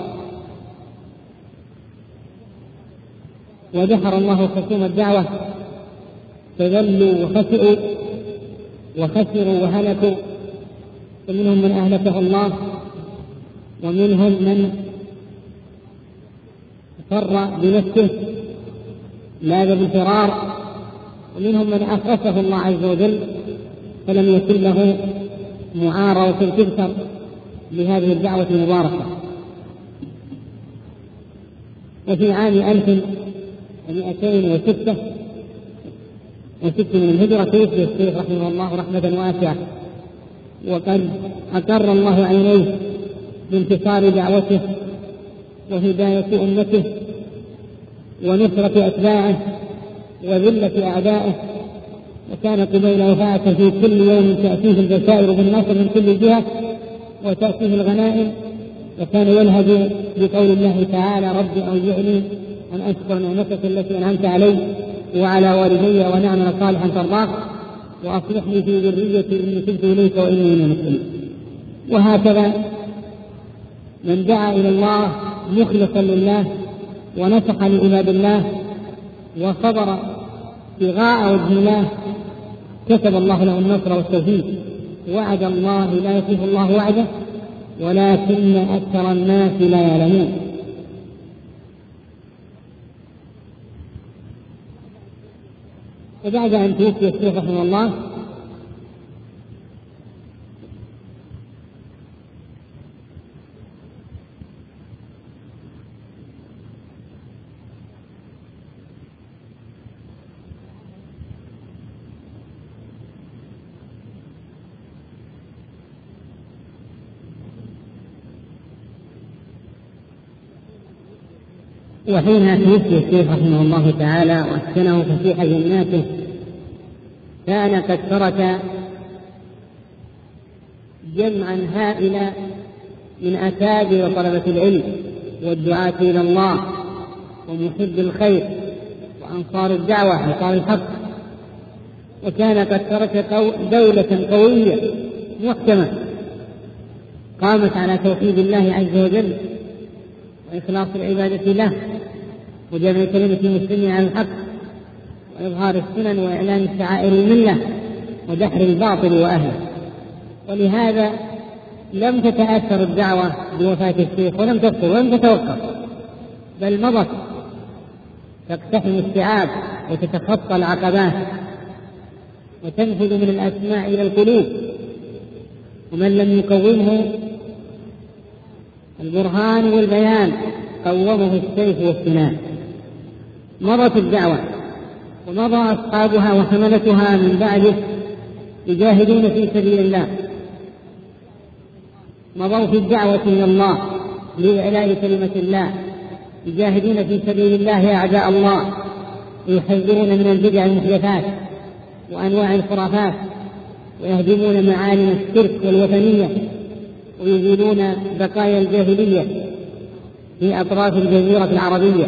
ودحر الله خصوم الدعوة، فذلوا وخسروا وهلكوا، فمنهم من أهلكه الله، ومنهم من فر بنفسه لاذ بالفرار، ومنهم من أخرسه الله عز وجل فلم يكن له معارضة تذكر لهذه الدعوة المباركة. وفي عام 1206 من الهجرة توفي الشيخ رحمه الله رحمة واسعة، وقد أقر الله عينيه بانتصار دعوته وهداية أمته ونصرة أتباعه وذلة أعدائه. وكان قبيل وفاته في كل يوم تأتيه البشائر بالنصر من كل جهة وتأتيه الغنائم، وكان يلهج بقول الله تعالى: رب أوزعني أن أشكر نعمتك التي أنعمت علي وعلى والدي وأن أعمل صالحا ترضاه وأصلح لي في ذريتي إني تبت إليك وإني من المسلمين. وهكذا من دعا إلى الله مخلصا لله ونصح لعباد الله وصبر ابتغاء وجه الله كتب الله له النصر والتوفيق. وعد الله لا يخلف الله وعده ولكن أكثر الناس لا يعلمون. وبعد أن توفي الشيخ رحمه الله وحينها توفي الشيخ رحمه الله تعالى وأسكنه فسيح جناته، كان قد ترك جمعا هائلا من أكابر طلبة العلم والدعاة إلى الله ومحب الخير وأنصار الدعوة وأنصار الحق، وكان قد ترك دولة قوية محكمة قامت على توحيد الله عز وجل وإخلاص العبادة له وجمع كلمة المسلمين على الحق وإظهار السنن وإعلان شعائر الملة ودحر الباطل وأهله. ولهذا لم تتأثر الدعوة بوفاة الشيخ ولم تبطل ولم تتوقف، بل مضت تقتحم الصعاب وتتخطى العقبات وتنفذ من الأسماع إلى القلوب. ومن لم يقومه البرهان والبيان قومه السيف والسنان. مضت الدعوة ومضى أصحابها وحملتها من بعده يجاهدون في سبيل الله، مضوا في الدعوة إلى الله لإعلاء كلمة الله، يجاهدون في سبيل الله أعداء الله، يحذرون من البدع المحدثات وأنواع الخرافات، ويهدمون معالم الشرك والوثنية، ويزيلون بقايا الجاهلية في أطراف الجزيرة العربية،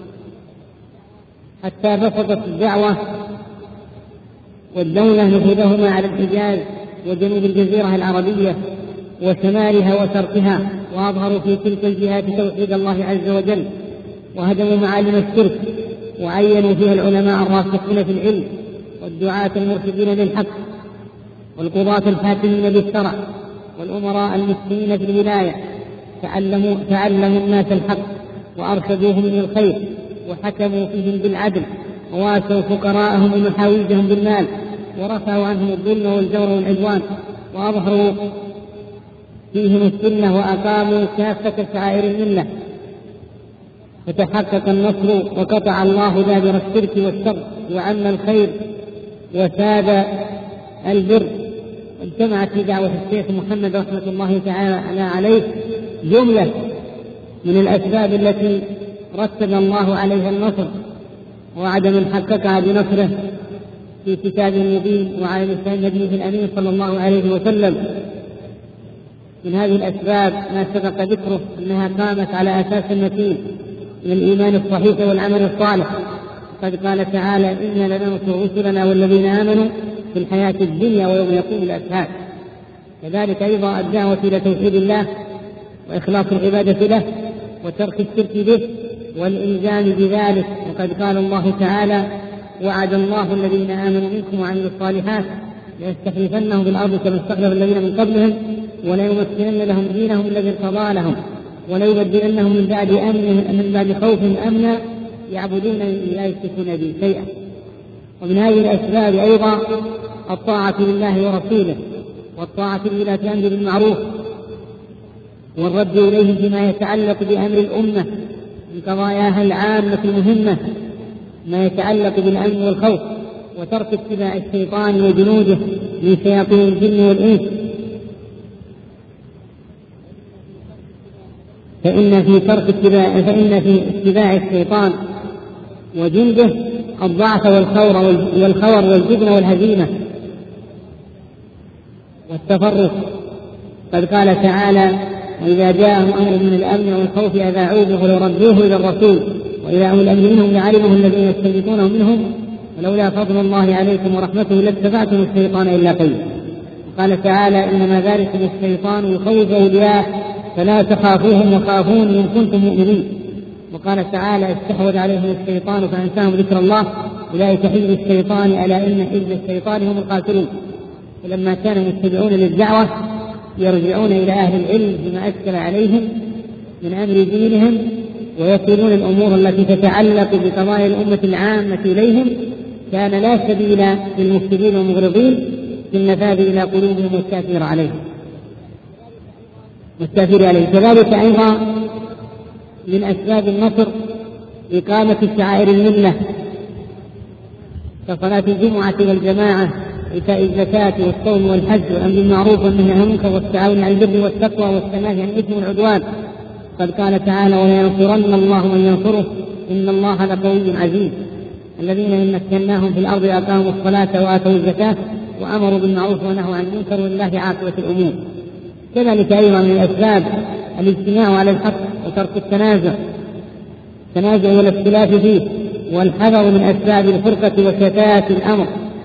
حتى بسطت الدعوة والدولة نفوذهما على الحجاز وجنوب الجزيرة العربية وشمالها وشرقها، وأظهروا في تلك الجهات توحيد الله عز وجل، وهدموا معالم الشرك، وعينوا فيها العلماء الراسخين في العلم والدعاة المرشدين للحق والقضاة الحاكمين بالشرع والأمراء المسلمين في الولاية، تعلموا الناس الحق وأرشدوهم إلى الخير، وحكموا فيهم بالعدل، وواسوا فقراءهم ومحاويجهم بالمال، ورفعوا عنهم الظلم والجور والعدوان، وأظهروا فيهم السنة، وأقاموا كافة شعائر الملة، فتحقق النصر، وقطع الله دابر الشرك والشر، وعم الخير وساد البر. اجتمعت في دعوة الشيخ محمد رحمة الله تعالى عليه جملة من الأسباب التي رتب الله عليها النصر، وعد من حققها بنصره في كتاب مبين وعلى لسان نبيه الأمين صلى الله عليه وسلم. من هذه الأسباب ما سبق ذكره أنها قامت على أساس متين من الإيمان الصحيح والعمل الصالح. قد قال تعالى: إنا لننصر رسلنا والذين آمنوا في الحياة الدنيا ويوم يقوم الأشهاد. كذلك أيضا الدعوة إلى توحيد الله وإخلاص العبادة له وترك الشرك به والإلزام بذلك. وقد قال الله تعالى: وعد الله الذين آمنوا منكم وعملوا الصالحات ليستخلفنهم في الأرض كما استخلف الذين من قبلهم وليمكنن لهم دينهم الذي ارتضى لهم وليبدلنهم من بعد خوفهم أمنا يعبدونني لا يشركون بي شيئا. ومن هذه الأسباب أيضا الطاعة لله ورسوله، والطاعة لولاة الأمر بالمعروف، والرد إليهم فيما يتعلق بأمر الأمة من قضاياها العامة المهمة، ما يتعلق بالأمن والخوف، وترك اتباع الشيطان وجنوده من شياطين الجن والإنس، فإن في اتباع الشيطان وجنده الضعف والخور والجبن والهزيمة والتفرق. قد قال تعالى: وإذا جاءهم أمر من الأمن والخوف أذاعوا به ولردوه إلى الرسول وإذا أولي الأمر منهم لعلمه الذين يستنبطونه منهم ولولا فضل الله عليكم ورحمته لاتبعتم الشيطان إلا قليلا. قال تعالى: إنما ذلكم الشيطان يخوف أولياءه فلا تخافوهم وخافون إن كنتم مؤمنين. وقال تعالى: استحوذ عليهم الشيطان فأنساهم ذكر الله أولئك حزب الشيطان ألا إن حزب الشيطان هم الخاسرون. ولما كانوا يتبعون للدعوة يرجعون إلى أهل العلم بما أشكل عليهم من أمر دينهم، ويكلون الأمور التي تتعلق بقضايا الأمة العامة إليهم، كان لا سبيل للمفسدين والمغرضين في النفاذ إلى قلوبهم والتأثير عليهم. كذلك أيضا من أسباب النصر إقامة شعائر الملة كصلاة الجمعة والجماعة، إيتاء الزكاة والصوم والحج والأمر بالمعروف والنهي عن المنكر والتعاون على البر والتقوى والتناهي عن الإثم والعدوان. قد قال تعالى: ولينصرن الله من ينصره إن الله لقوي عزيز. الذين إن مكناهم في الأرض أقاموا الصلاة وآتوا الزكاة وأمروا بالمعروف ونهوا عن المنكر ولله عاقبة الأمور. كذلك أيضا من الأسباب الاجتماع على الحق وترك التنازع والاختلاف فيه، والحذر من أسباب الفرقة وشتات الأمر.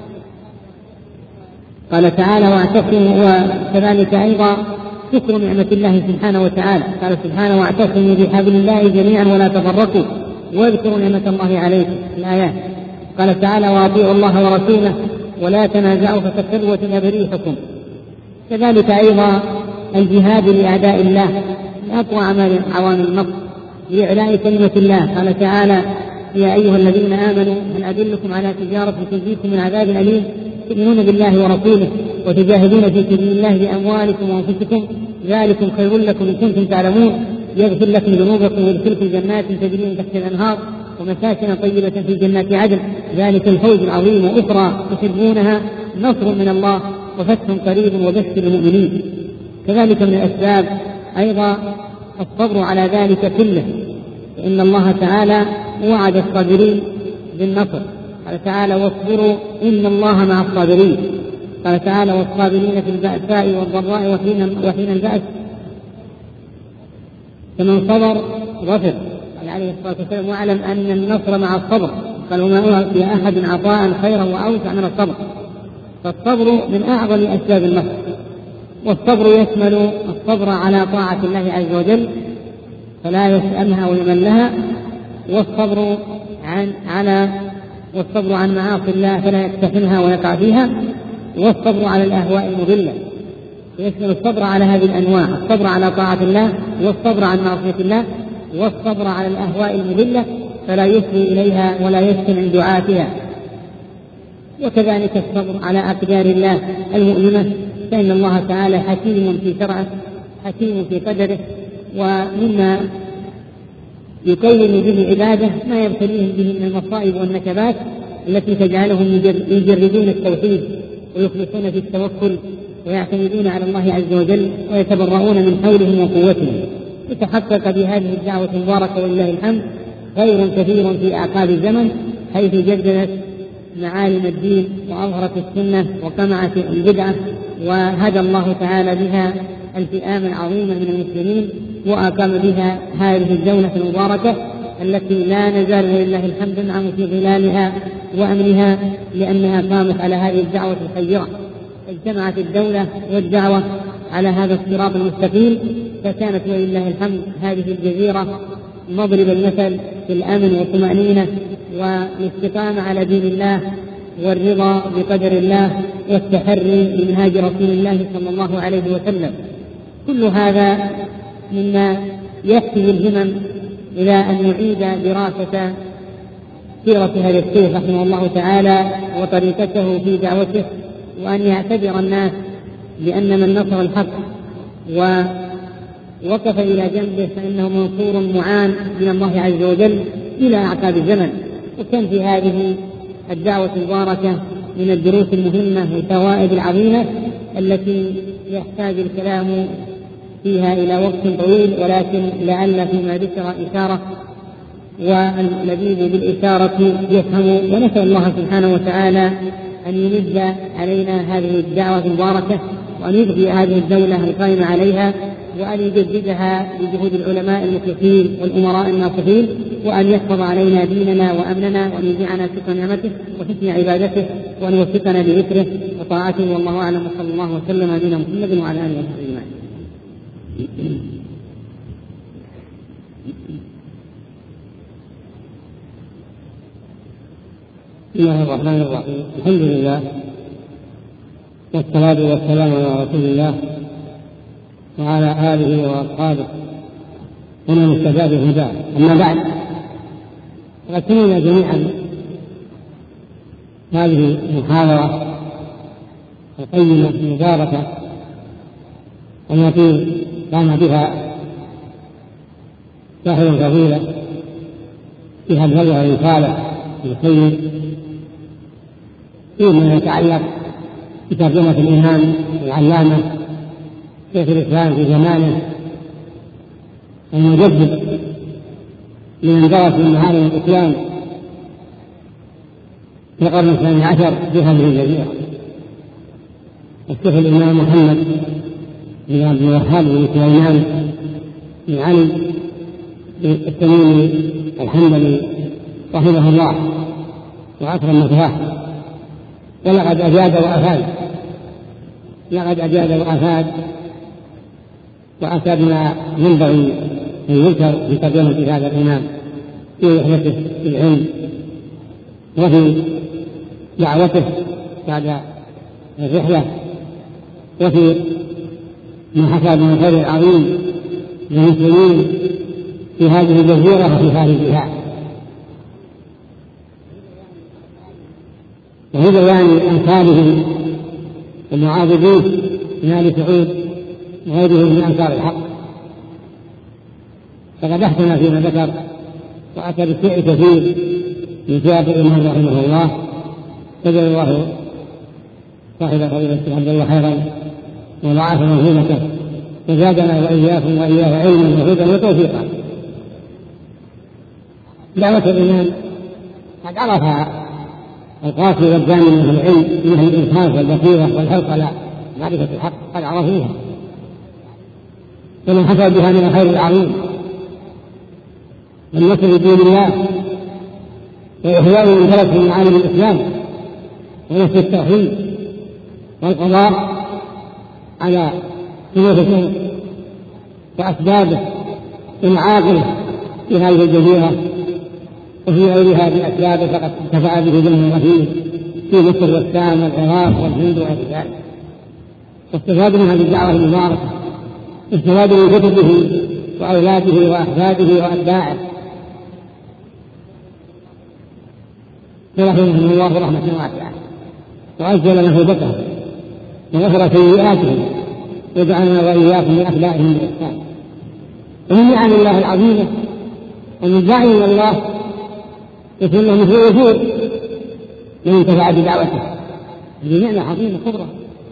قال تعالى: واعتصموا. وكذلك أيضا شكر نعمة الله سبحانه وتعالى. قال سبحانه: واعتصموا بحبل الله جميعا ولا تفرقوا واذكروا نعمة الله عليكم. الآيات. قال تعالى: واطيعوا الله ورسوله ولا تنازعوا فتفشلوا وتذهب ريحكم. كذلك أيضا الجهاد لأعداء الله من أقوى عوامل النصر لإعلاء كلمة الله. قال تعالى: يا أيها الذين آمنوا هل أدلكم على تجارة تنجيكم من عذاب أليم تؤمنون بالله ورسوله وتجاهدون في سبيل الله بأموالكم وأنفسكم ذلكم خير لكم إن كنتم تعلمون يغفر لكم ذنوبكم ويدخلكم جنات تجري من تحت الأنهار ومساكن طيبة في جنات عدن ذلك الفوز العظيم. وأخرى تحبونها نصر من الله وفتح قريب وبشر المؤمنين. كذلك من الأسباب أيضا الصبر على ذلك كله، فإن الله تعالى وعد الصابرين بالنصر. قال تعالى واصبروا إن الله مع الصابرين. قال تعالى والصابرين في البأساء والضراء وحين البأس. فمن صبر ظفر. قال عليه الصلاة والسلام واعلم أن النصر مع الصبر. قال وما أعطي أحد عطاء خيرا وأوسع من الصبر. فالصبر من أعظم أسباب النصر. والصبر يشمل الصبر على طاعة الله عز وجل فلا يسأمها ويمل لها، والصبر عن معاصي الله فلا يقتحمها ويقع فيها، والصبر على الأهواء المضلة. يشمل الصبر على هذه الأنواع: الصبر على طاعة الله، والصبر عن معصية الله، والصبر على الأهواء المضلة فلا يفضي إليها ولا يسكن عن دعاتها. وكذلك الصبر على أقدار الله المؤلمة، فإن الله تعالى حكيم في شرعه حكيم في قدره، ومما يكون به عباده ما يبتليهم به من المصائب والنكبات التي تجعلهم يجردون التوحيد ويخلصون في التوكل ويعتمدون على الله عز وجل ويتبرؤون من حولهم وقوتهم. يتحقق بهذه الدعوة المباركة ولله الحمد خير كثير في أعقاب الزمن، حيث جددت معالم الدين وأظهرت السنة وقمعت البدعة، وهدى الله تعالى بها الفئام العظيمة من المسلمين، وأقام بها هذه الدولة المباركة التي لا نزال ولله الحمد ننعم في ظلالها وأمنها، لأنها قامت على هذه الدعوة الخيرة. اجتمعت الدولة والدعوة على هذا الصراط المستقيم، فكانت ولله الحمد هذه الجزيرة مضرب المثل في الأمن والطمأنينة والاستقامة على دين الله والرضا بقدر الله والتحري بمنهاج رسول الله صلى الله عليه وسلم. كل هذا مما يحفز الهمم إلى أن نعيد دراسة سيرة هذا الشيخ رحمه الله تعالى وطريقته في دعوته، وأن يعتبر الناس بأن من نصر الحق ووقف إلى جنبه فإنه منصور معان من الله عز وجل إلى أعقاب الزمن. وكان في هذه الدعوة المباركة من الدروس المهمة والفوائد العظيمة التي يحتاج الكلام فيها إلى وقت طويل، ولكن لعل فيما ذكر إشارة، والذين بالإشارة يفهموا. ونسأل الله سبحانه وتعالى أن يمد علينا هذه الدعوة المباركة، وأن يبقي هذه الدولة القائمة عليها، وأن يجددها بجهود العلماء المخلصين والأمراء الناصحين، وأن يحفظ علينا ديننا وأمننا، وأن يجعلنا شكر نعمته وحسن عبادته، وأن يوفقنا لذكره وطاعته. والله أعلم، وصلى الله وسلم على نبينا محمد وعلى آله وصحبه أجمعين. بسم الله الرحمن الرحيم. الحمد لله والصلاة والسلام على رسول الله وعلى آله وأصحابه ومن اهتدى بهداه. أما بعد، فقد سمعنا جميعا هذه المحاضرة القيمة المباركة التي قام بها صاحب الفضيلة فيها البلغ والرسالة الخير فيما يتعلق بترجمة الإمام العلامة شيخ الإسلام في زمانه المجدد لمن درس من معالم الإسلام في القرن 12 في هذه الجزيرة، الشيخ الإمام محمد بن عبد الوهاب بن سليمان بن علي التميمي الحنبلي رحمه الله وأكرم مثواه. ولقد أجاد وأفاد وأتى بما ينبغي أن يذكر في ترجمة هذا الإمام في رحلته في العلم وفي دعوته بعد الرحلة، وفي ما حصل من الخير العظيم للمسلمين في هذه الجزيرة وفي خارجها، وهو بيان أنصاره ومعاضديه من آل سعود وغيرهم من أنصار الحق. فقد أحسن فيما ذكر وأتى بالشيء كثير من سياق الإمام رحمه الله، جزاه الله صاحب فضيلة الشيخ عبد الله خيرا وضاعف موهبته وزادنا وإياكم وإياه علما وهدى وتوفيقا. دعوة الإمام قد عرفها القاصر والجاني من العلم من الإنصاف والبصيرة والحرص على معرفة الحق قد عرفوها، ومن حصل بها من الخير العظيم والنصر لدين الله وإحياء من ثلاث من معالم الإسلام ونصر التوحيد والقضاء على سلوك الشر وأسبابه والعاقبة في هذه الجزيرة وفي غيرها بأسبابه فقد انتفع به جمع غفير في مصر والشام والعراق والهند وغير ذلك، واستفاد من هذه الدعوة المباركة، استفاد من كتبه وأولاده وأحفاده وأتباعه فرحمهم الله رحمة واسعة وأجل مثوبته وغفر سيئاته وجعلنا وإياكم من أخلاقهم بإحسان. ومن نعم الله العظيمة ومن داعي إلى الله يكون له مثل أجور من انتفع بدعوته، هذه نعمة عظيمة كبرى.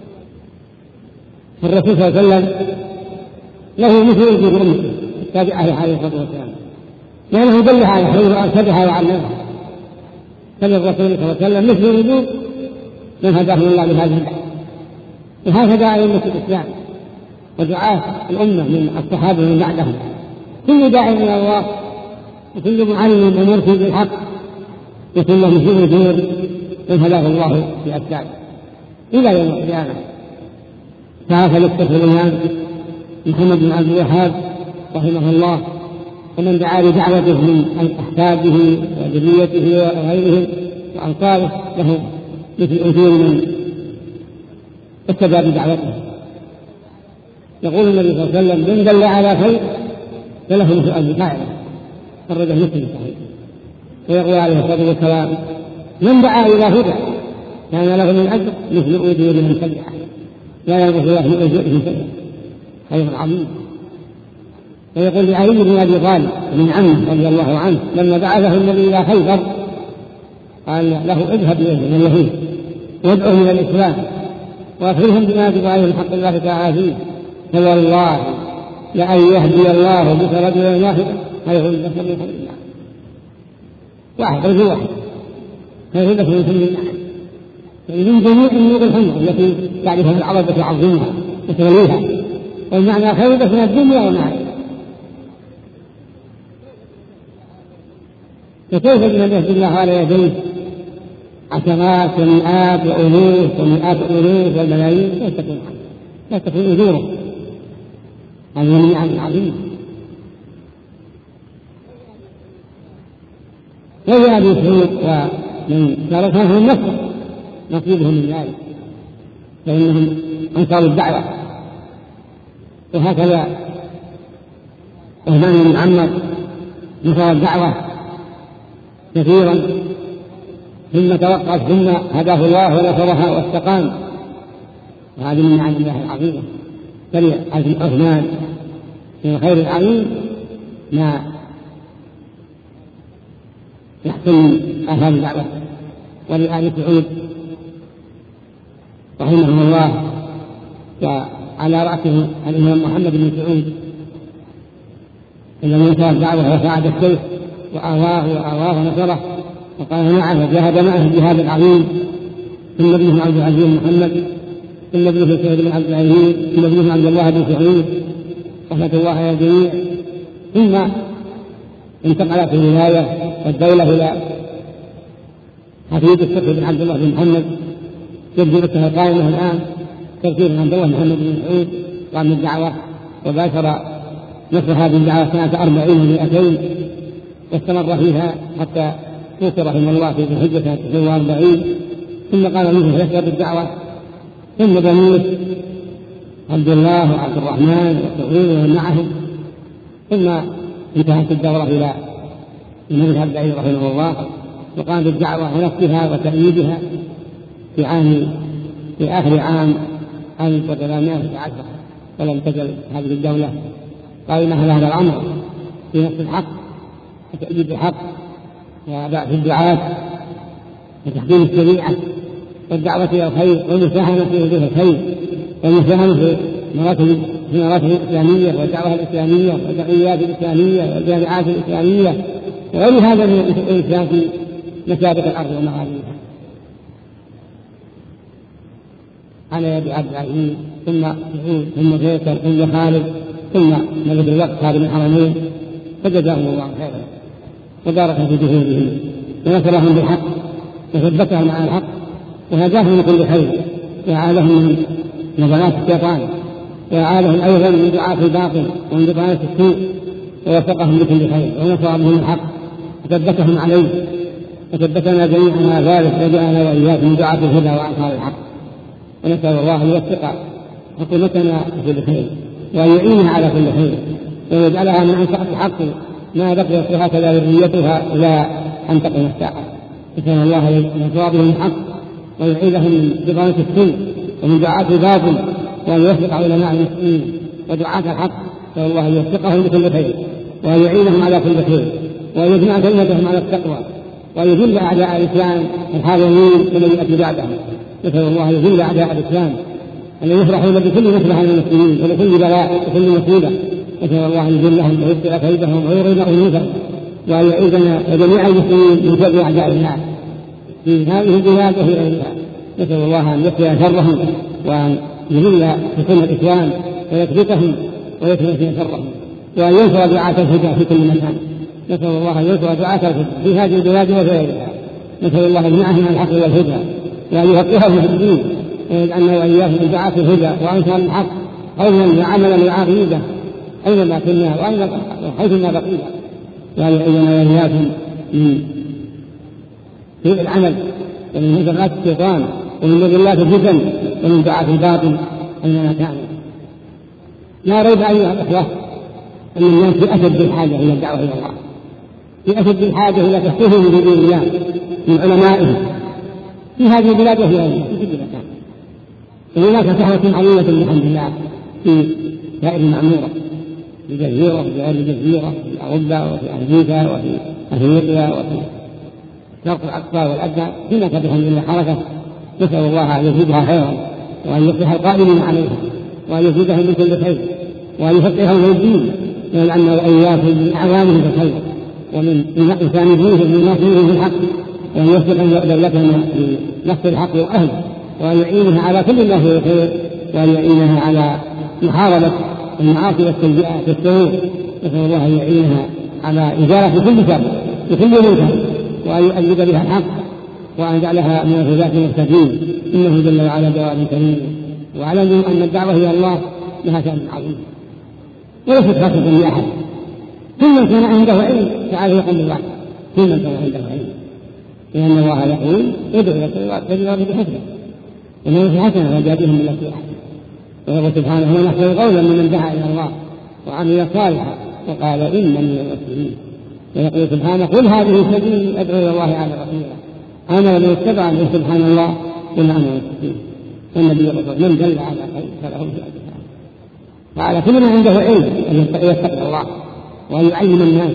فالرسول صلى الله عليه وسلم له مثل أجور أمته التابعة عليه الصلاة والسلام، لأنه دلها على خير وأرشدها وعلمها، فللرسول صلى الله عليه وسلم مثل أجور من هداهم الله بهذه الدعوة. وهكذا أئمة الإسلام ودعاة الأمة من الصحابة ومن بعدهم، كل داعي إلى الله وكل معلم ومرشد بالحق يكون له مثل أجور من هداه الله بأسبابه إلى يوم القيامة. فهكذا اكتفى الإمام محمد بن عبد الوهاب رحمه الله ومن دعا لدعوته من أحفاده وذريته وغيرهم وأنصاره له مثل أجور من اتبع بدعوته. يقول النبي صلى الله عليه وسلم من دل على خير فله مثل أجر فاعله، خرجه مسلم صحيح. ويقول عليه الصلاة والسلام من دعا إلى هدى كان له من أجر مثل أجور من تبعه لا ينقص الله من أجورهم شيئا، خير عظيم. ويقول لعلي بن أبي طالب من عمه رضي الله عنه لما بعثه النبي إلى خيبر قال له اذهب إليهم اليهود وادعوهم إلى الإسلام وأخبرهم بما يجب عليهم حق الله تعالى فيه، فوالله لأن يهدي الله بك رجلا واحدا خير لك من حمد الله. واحد رجل واحد خير لك من حمد الله، من جميع النور الحمر التي تعرفها العرب وتعظمها وتوليها، والمعنى خير لك من الدنيا وما عليها. فكيف بمن يهدي الله على يديه عشرات ومئات وألوف ومئات الألوف والملايين لا تكون أجوره، هذه من نعم عظيمة. ويا أبي سعود ومن شاركهم النصر نصيبهم من ذلك فإنهم أنصار الدعوة. وهكذا عثمان بن عمر نصر الدعوة كثيرا ثم توقف ثم هداه الله ونصرها واستقام، وهذه من نعم الله العظيمة. فلعثمان من الخير العظيم ما يحسن آثار الدعوة. ولآل سعود رحمه الله وعلى رأسه الإمام محمد بن سعود الذي نصر الدعوة وساعد الشيخ وآواه ونصره وقال نعم وجاهد معه الجهاد العظيم، ثم ابنه عبد العزيز محمد، ثم ابنه سعيد بن عبد العزيز، ثم ابنه عبد الله بن سعود رحمة الله على الجميع، ثم انتقلت الولاية والدولة إلى حفيد الشيخ بن عبد الله بن محمد يبدو اسمها قائمة الآن تركيب عبد الله محمد بن سعود قام الدعوة وباشر نصر هذه الدعوة سنة 40 و200 واستمر فيها حتى توفي رحمه الله في الحجة سنة 49. ثم قال منه يشهد بالدعوة، ثم بنيه عبد الله وعبد الرحمن والتوحيد ومن معهم، ثم انتهت الدورة إلى الملك عبد العزيز رحمه الله وقام بالدعوة ونصرها وتأييدها في آخر عام 1810 ولم تزل هذه الدولة قائمة على هذا الأمر في نصر الحق وتأييد الحق وبعث الدعاة وتحكيم الشريعة والدعوة إلى الخير والمساهمة في الخير والمساهمة في المراتب الإسلامية والدعوة الإسلامية والدعويات الإسلامية والجامعات الإسلامية وغير هذا من الإنسان في مشارق الأرض ومغاربها على يد عبد العزيز ثم سعود ثم فيصل ثم خالد ثم ملك الوقت خادم الحرمين فجزاهم الله خيرا وبارك في جهودهم ونصرهم بالحق وثبتهم على الحق وهداهم من كل خير وأعاذهم من نظرات الشيطان وأعاذهم أيضا من دعاة الباطل ومن دعاة السوء ووفقهم لكل خير ونصر بهم الحق وثبتهم عليه وثبتنا جميعا على ذلك وجعلنا وإياكم من دعاة الهدى وأنصار الحق ونسأل الله أن يوفق حكومتنا في كل خير وأن يعينها على كل خير ويجعلها من أنصار الحق ما بقيت هكذا ذريتها إلى أن تقوم الساعة. نسأل الله أن ينصر بهم الحق ويعيدهم من دعاة السوء ومن دعاة الباطل وأن يوفق علماء المسلمين ودعاة الحق نسأل الله أن يوفقهم لكل خير وأن يعينهم على كل خير وأن يجمع كلمتهم على التقوى وأن يذل أعداء الإسلام الحاضرين ومن يأتي بعدهم. نسأل الله أن يذل أعداء الإسلام أن يفرحون بكل مصلحة للمسلمين ولكل بلاء وكل مصيبة. نسأل الله أن يذلهم ويبطل كيدهم ويغرق أنوفهم وأن يعيذنا وجميع المسلمين من شر أعداء الله في هذه البلاد وفي غيرها. نسأل الله أن يقضي شرهم وأن يذل حكم الإسلام ويكبتهم ويكفي شرهم وأن ينصر دعاة الهدى في كل مكان. نسأل الله أن ينصر دعاة الهدى في هذه البلاد وفي غيرها. نسأل الله أن يجمعهم على الحق والهدى وأن يفقههم في الدين ويجعلنا وإياهم من دعاة الهدى وأنصار الحق قولا وعملا وعقيدة أينما كنا وحيثما بقينا وأن يعيننا وإياكم في العمل ومن هجرات الشيطان ومن مضلات الفتن ومن دعاة الباطل أينما كانوا. لا ريب أيها الأخوة أن الناس في أشد الحاجة إلى الدعوة إلى الله في أشد الحاجة إلى تفقيههم في دين الله من علمائهم في هذه البلاد وفي غيرها في كل مكان. وهناك صحوة عظيمة الحمد لله في سائر المعمورة في الجزيرة وفي غير الجزيرة في أوروبا وفي أمريكا وفي أفريقيا وفي شرق الأقصى والأدنى هناك بحمد الله حركة. نسأل الله أن يزيدها خيرا وأن يصلح القائمين عليها وأن يزيدهم من كل خير وأن يفقههم في الدين ويجعلنا وإياكم من أعوانهم في الخير ومن مسانديهم من ناصرهم في الحق وأن يوفق دولتنا لنصر الحق وأهله وأن يعينها على كل ما فيه خير وأن يعينها على محاربة المعاصي والسيئات والسوء. نسأل الله أن يعينها على إزالة كل شر وكل منكر وأن يؤيد بها الحق وأن يجعلها من الهداة المهتدين إنه جل وعلا جواد كريم. واعلموا أن الدعوة إلى الله لها شأن عظيم وليست خاصة بأحد. كل من كان عنده علم تعالى يقوم بالوعد كل من كان عنده علم لأن الله يقول ادعو إلى سبيل ربك بحسنة إنه في حسنة وجادلهم بالتي أحسن. ويقول سبحانه ومن أحسن قولا ممن دعا إلى الله وعمل صالحا وقال إنني من المسلمين. ويقول سبحانه قل هذه سبيلي أدعو إلى الله على بصيرة أنا ومن اتبعني سبحان الله قل أنا المسلمين. والنبي يقول من دل على خير فله في أجرها. وعلى كل من عنده علم أن يتقي الله وأن يعلم الناس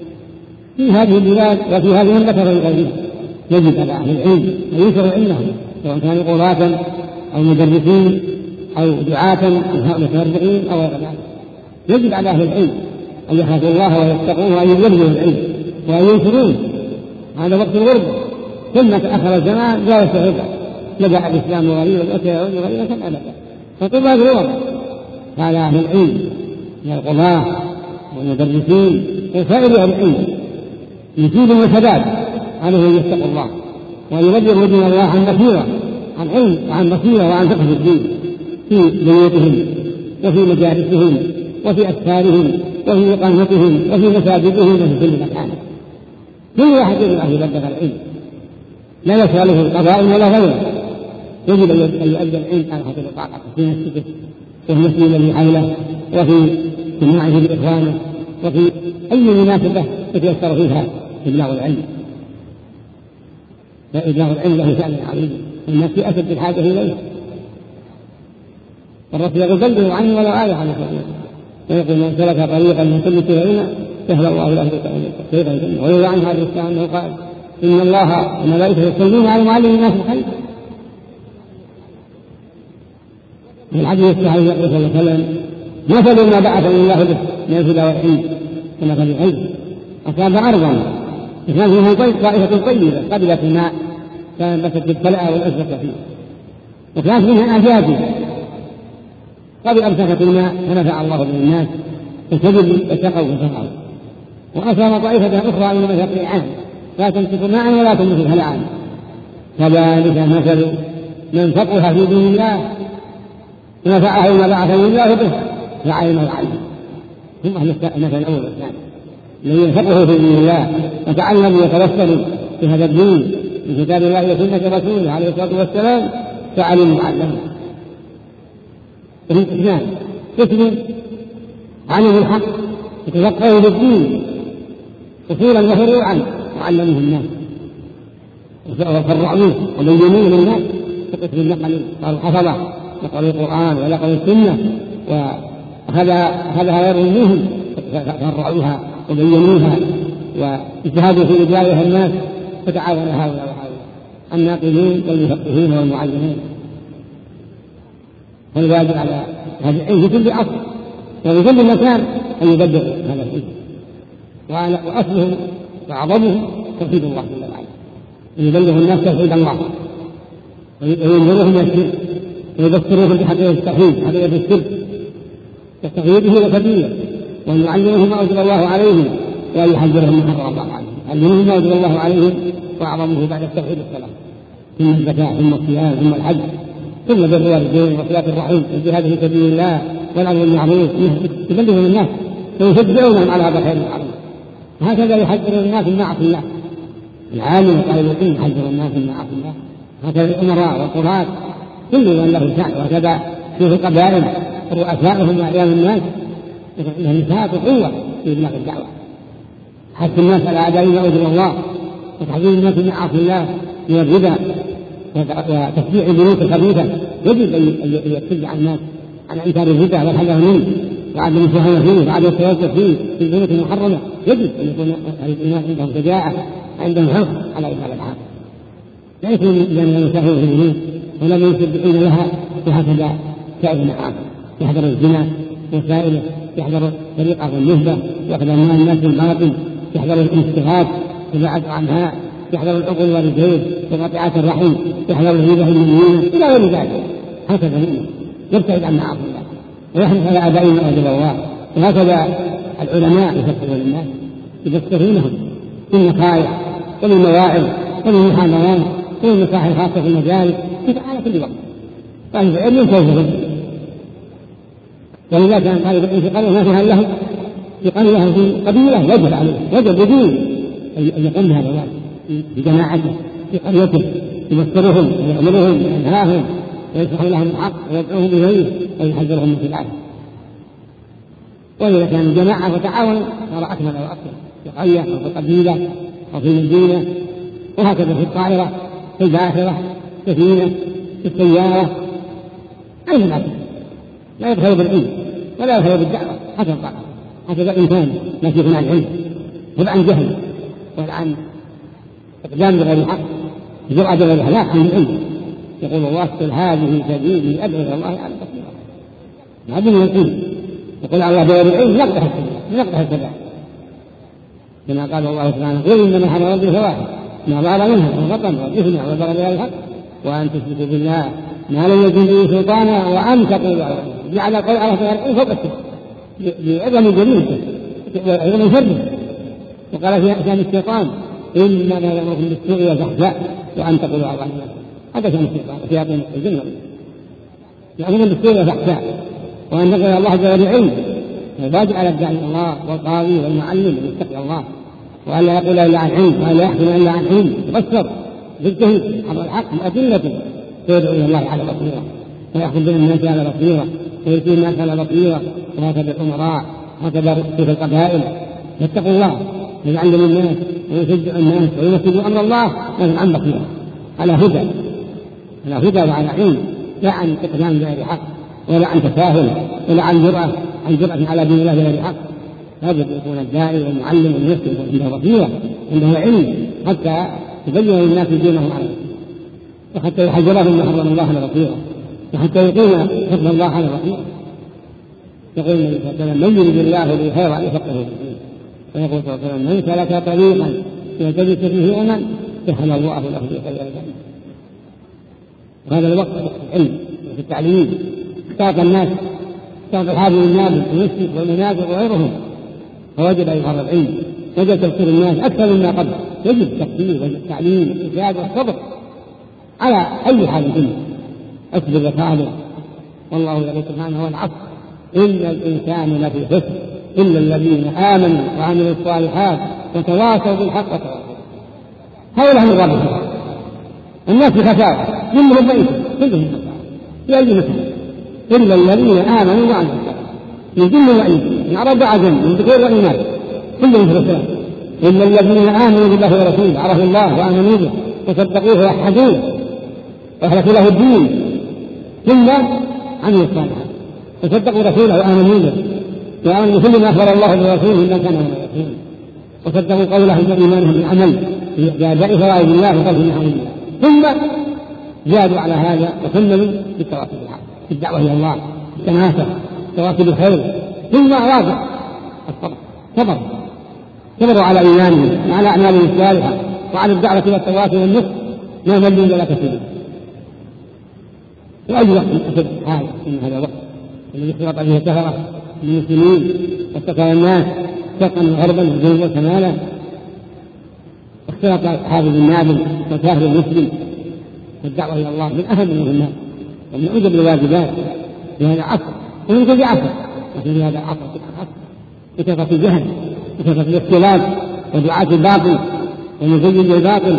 في هذه البلاد وفي هذه المملكة وغيرها. يجب على أهل العلم أن ينشروا علمهم سواء كانوا قضاة أو مدرسين أو دعاة أو متبرعين أو غير ذلك. يجب على أهل العلم أن يخافوا الله ويتقوه وأن يبلغوا العلم وأن ينشروه. هذا وقت الغربة ثم تأخر الزمان جاء الشهداء نجح الإسلام غريبا وسيعود غريبا أبدا. فطب هذا الوضع على أهل العلم من القضاة والمدرسين وسائر العلم يفيد الشباب عليه أن يتقوا الله وأن يبلغوا دين الله عن بصيرة عن علم وعن بصيرة وعن فقه الدين في بيوتهم وفي مجالسهم وفي أسفارهم وفي إقامتهم وفي مساجدهم وفي كل مكان. كل واحد يجب أن يبلغ العلم لا يشغله القضاء ولا غيره. يجب أن يؤدي العلم على حسب طاقته في مسجده وفي المسجد الذي حوله وفي اجتماعه بإخوانه وفي أي مناسبة يتيسر فيها إبلاغ العلم. فإبلاغ العلم له شأن عظيم الناس في أشد الحاجة إليه. الرسول يقول بلغوا عني ولو آية عنه ويقول من سلك طريقا من كل سبعين سهل الله له طريق الجنة. ويروى عنه هذا الإسلام أنه قال إن الله وملائكته يصلون على معلم الناس الخير في الحديث الصحيح يقول صلى الله عليه وسلم: مثل ما بعث الله به من الهدى والعلم كمثل الغيث أصاب أرضا كان فيها طائفة طيبة قبلت الماء فانبتت بالكلأ والأزرق فيه، وكانت منها آفات قد أمسكت الماء فنفع الله به الناس فسجدوا واتقوا وسقوا، وأصاب طائفة أخرى من مثل العام لا تمسك ماء ولا تمسكها العام. كذلك مثل من فقه في دين الله ونفعه ما بعثه الله به فعلم وعلم. هم أهل المثل الأول والثاني الذين فقهوا في دين الله وتعلموا وتوسلوا في هذا الدين من كتاب الله وسنة رسوله عليه الصلاة والسلام فعلموا وعلموا. الاثنان قسم علموا الحق يتفقهوا بالدين اصولا وفروعا وعلموه الناس وفرعوه وبينوه للناس في قسم النقل قالوا حفظه نقلوا القرآن ونقلوا السنة وأخذها غير منهم فرعوها وبينوها واجتهادوا في إجابة الناس فتعاون هؤلاء وهؤلاء الناقلين والمفقهين والمعلمين. والواجب على هذا العلم في كل عصر وفي كل مكان أن يبدأ هذا العلم، وأصله وأعظمه توحيد الله جل وعلا، أن يبلغ الناس توحيد الله وينذرهم من الشرك ويبصروهم بحقيقة التوحيد حقيقة الشرك كتغييره وتبديله، وأن يعلمهم ما أوجب الله عليهم وأن يحذرهم من حرم الله عليهم. علمهم ما أوجب الله عليهم وأعظمه بعد التوحيد الصلاة ثم الزكاة ثم الصيام ثم الحج ثم بر الوالدين وصلة الرحم والجهاد في سبيل الله والأمر بالمعروف يبلغهم الناس ويشجعونهم على هذا الخير والمعروف. هكذا يحذر الناس من معصية الله. العالم وطالب العلم يحذر الناس من معصية الله. هكذا الأمراء والقضاة كل من له شأن. وهكذا في القبائل رؤسائهم وأعيان الناس لهم نشاط وقوة في إبلاغ الدعوة، حث الناس على أداء ما أوجب الله وتحذير الناس من معاصي الله من الربا وتشجيع البنوك الخبيثة. يجب أن يتشجع الناس على إنكار الربا والحذر منه وعدم المساهمة فيه وعدم التوسل فيه في البنوك المحرمة. يجب أن يكون الناس عندهم شجاعة عندهم حرص على إنكار الحرام، لا يكون لأن يساهموا في البنوك ولم يسبقون لها وهكذا سائر المعاصي. يحذر الزنا وسائله، يحذر طريقة النهبة، يحذر مال الناس بالباطل، يحذر الانتهاك ويبعد عنها، يحذر العقول والرجال وقطيعة الرحم، يحذر الهيبة المؤمنين إلى غير ذلك. هكذا المؤمن يبتعد عن معاصي الله ويحرص على أداء ما أوجب الله. وهكذا العلماء يفسرون للناس يفسرونهم بالنصائح وبالمواعظ وبالمحاضرات وبالنصائح الخاصة في المجالس على كل وقت. طالب العلم ينتهي ولذا كان طالب العلم في قرية ما فيها له في قرية في قبيلة يجب عليه وجب بدين أن يقوم بهذا الواجب في جماعته في قريته يبصرهم ويأمرهم وينهاهم ويشرح لهم الحق ويدعوهم إليه ويحذرهم من خلافه. وإذا كان جماعة وتعاون صار أكمل وأكثر في قرية أو في قبيلة أو في مدينة. وهكذا في الطائرة في الباخرة في السفينة في السيارة أي ناس لا يدخل بالعلم ولا يدخل بالدعوة حتى الطاقة. هكذا الإنسان لا يكون عن علم ولا عن جهل ولا عن إقدام بغير الحق جرأة بغير الهلاك عن العلم. يقول الله قل هذه سبيلي أدعو إلى الله على بصيرة. هذا من العلم. يقول الله بغير العلم يقدح السبع كما قال الله سبحانه قل إنما حرم ربي فواحد ما ظهر منها والبطن والإثم والبغي بغير الحق وأن تشركوا بالله ما لم يكن به سلطانا وأن تقولوا على الله. جعل قول على العلم فوق الشرك لعظم جليله وعظم شره. وقال في شأن الشيطان إنما يأمركم بالسوء والفحشاء وأن تقولوا على الله. هذا شأن الشيطان شياطين الجن يأمرون بالسوء والفحشاء وأن تقولوا على الله بغير علم. الواجب على الداعي الله والقاضي والمعلم أن يتقي الله وأن لا يقول إلا عن علم وأن لا يحكم إلا عن علم يبصر بالجهل على الحق بأدلته ويدعو إلى الله على بصيرة ويأخذ بين الناس على بصيرة ويؤتي الناس على بصيرة. وهكذا الأمراء هكذا في القبائل يتقوا الله ويعلم الناس ويشجع الناس وينفذوا أمر الله لكن عن بصيرة على هدى وعلى علم لا عن إقدام بغير حق ولا عن تساهل ولا عن جرأة على دين الله بغير حق. يجب أن يكون الداعي والمعلم والمفتي عنده بصيرة عنده علم حتى يبين للناس دينهم عليه وحتى يحذرهم ما حرم الله على بصيرة وحتى يقيم حفظ الله على الرحمن. يقول النبي صلى الله عليه وسلم: من يريد الله به خيرا يفقهه في الدين. ويقول صلى الله عليه وسلم: من سلك طريقا يلتمس فيه أمل سهل الله له في خير الجنة. وهذا الوقت العلم في التعليم، تعط الناس، تعط الحافظ النابل والمسجد والمنافق وغيرهم، فوجب أن يظهر العلم، وجب تذكير الناس أكثر مما قبل، يجب التفكير والتعليم والإرشاد والصبر على أي حال كنت. أصبر وصابر، والله يقول سبحانه: والعصر إن الإنسان لفي خسر إلا الذين آمنوا وعملوا الصالحات وتواصوا بالحق وتواصوا. هؤلاء هم الرابطين. الناس بخسارة منهم ضعيف كلهم في أي مكان إلا الذين آمنوا وعملوا الصالحات، من جن وإنس، من عرب وعجم، من ذكور وإناث، كلهم في الخسارة. إلا الذين آمنوا بالله ورسوله، عرفوا الله وآمنوا به وصدقوه ويحدوه وأخلصوا له الدين، ثم عملوا الصالحات وصدقوا رسوله وآمنوا به وآمنوا بكل ما أخبر الله برسوله إلا كان من الرسول، وصدقوا قوله بإيمانهم بالعمل بأداء فرائض الله وقوله بنعم الله، ثم زادوا على هذا وكملوا بالتواصي بالحق، بالدعوة إلى الله، بالتناسق، بالتواصي بالخير، ثم واضع الصبر، صبروا على إيمانهم وعلى أعمالهم الصالحة وعلى الدعوة والتواصي والنصح ما ملوا ولا كسبوا. وأي وقت أشد هذا من هذا الوقت الذي اختلط به الكفرة من المسلمين واستكان الناس شرقا وغربا وجنوبا وشمالا، واختلط حافظ النابل وكافر المسلم، والدعوة إلى الله من أهم المهمات ومن أوجب الواجبات في هذا العصر ومن كل عصر، وفي هذا العصر بكثرة الجهل بكثرة الاختلاف ودعاة الباطل ومزين للباطل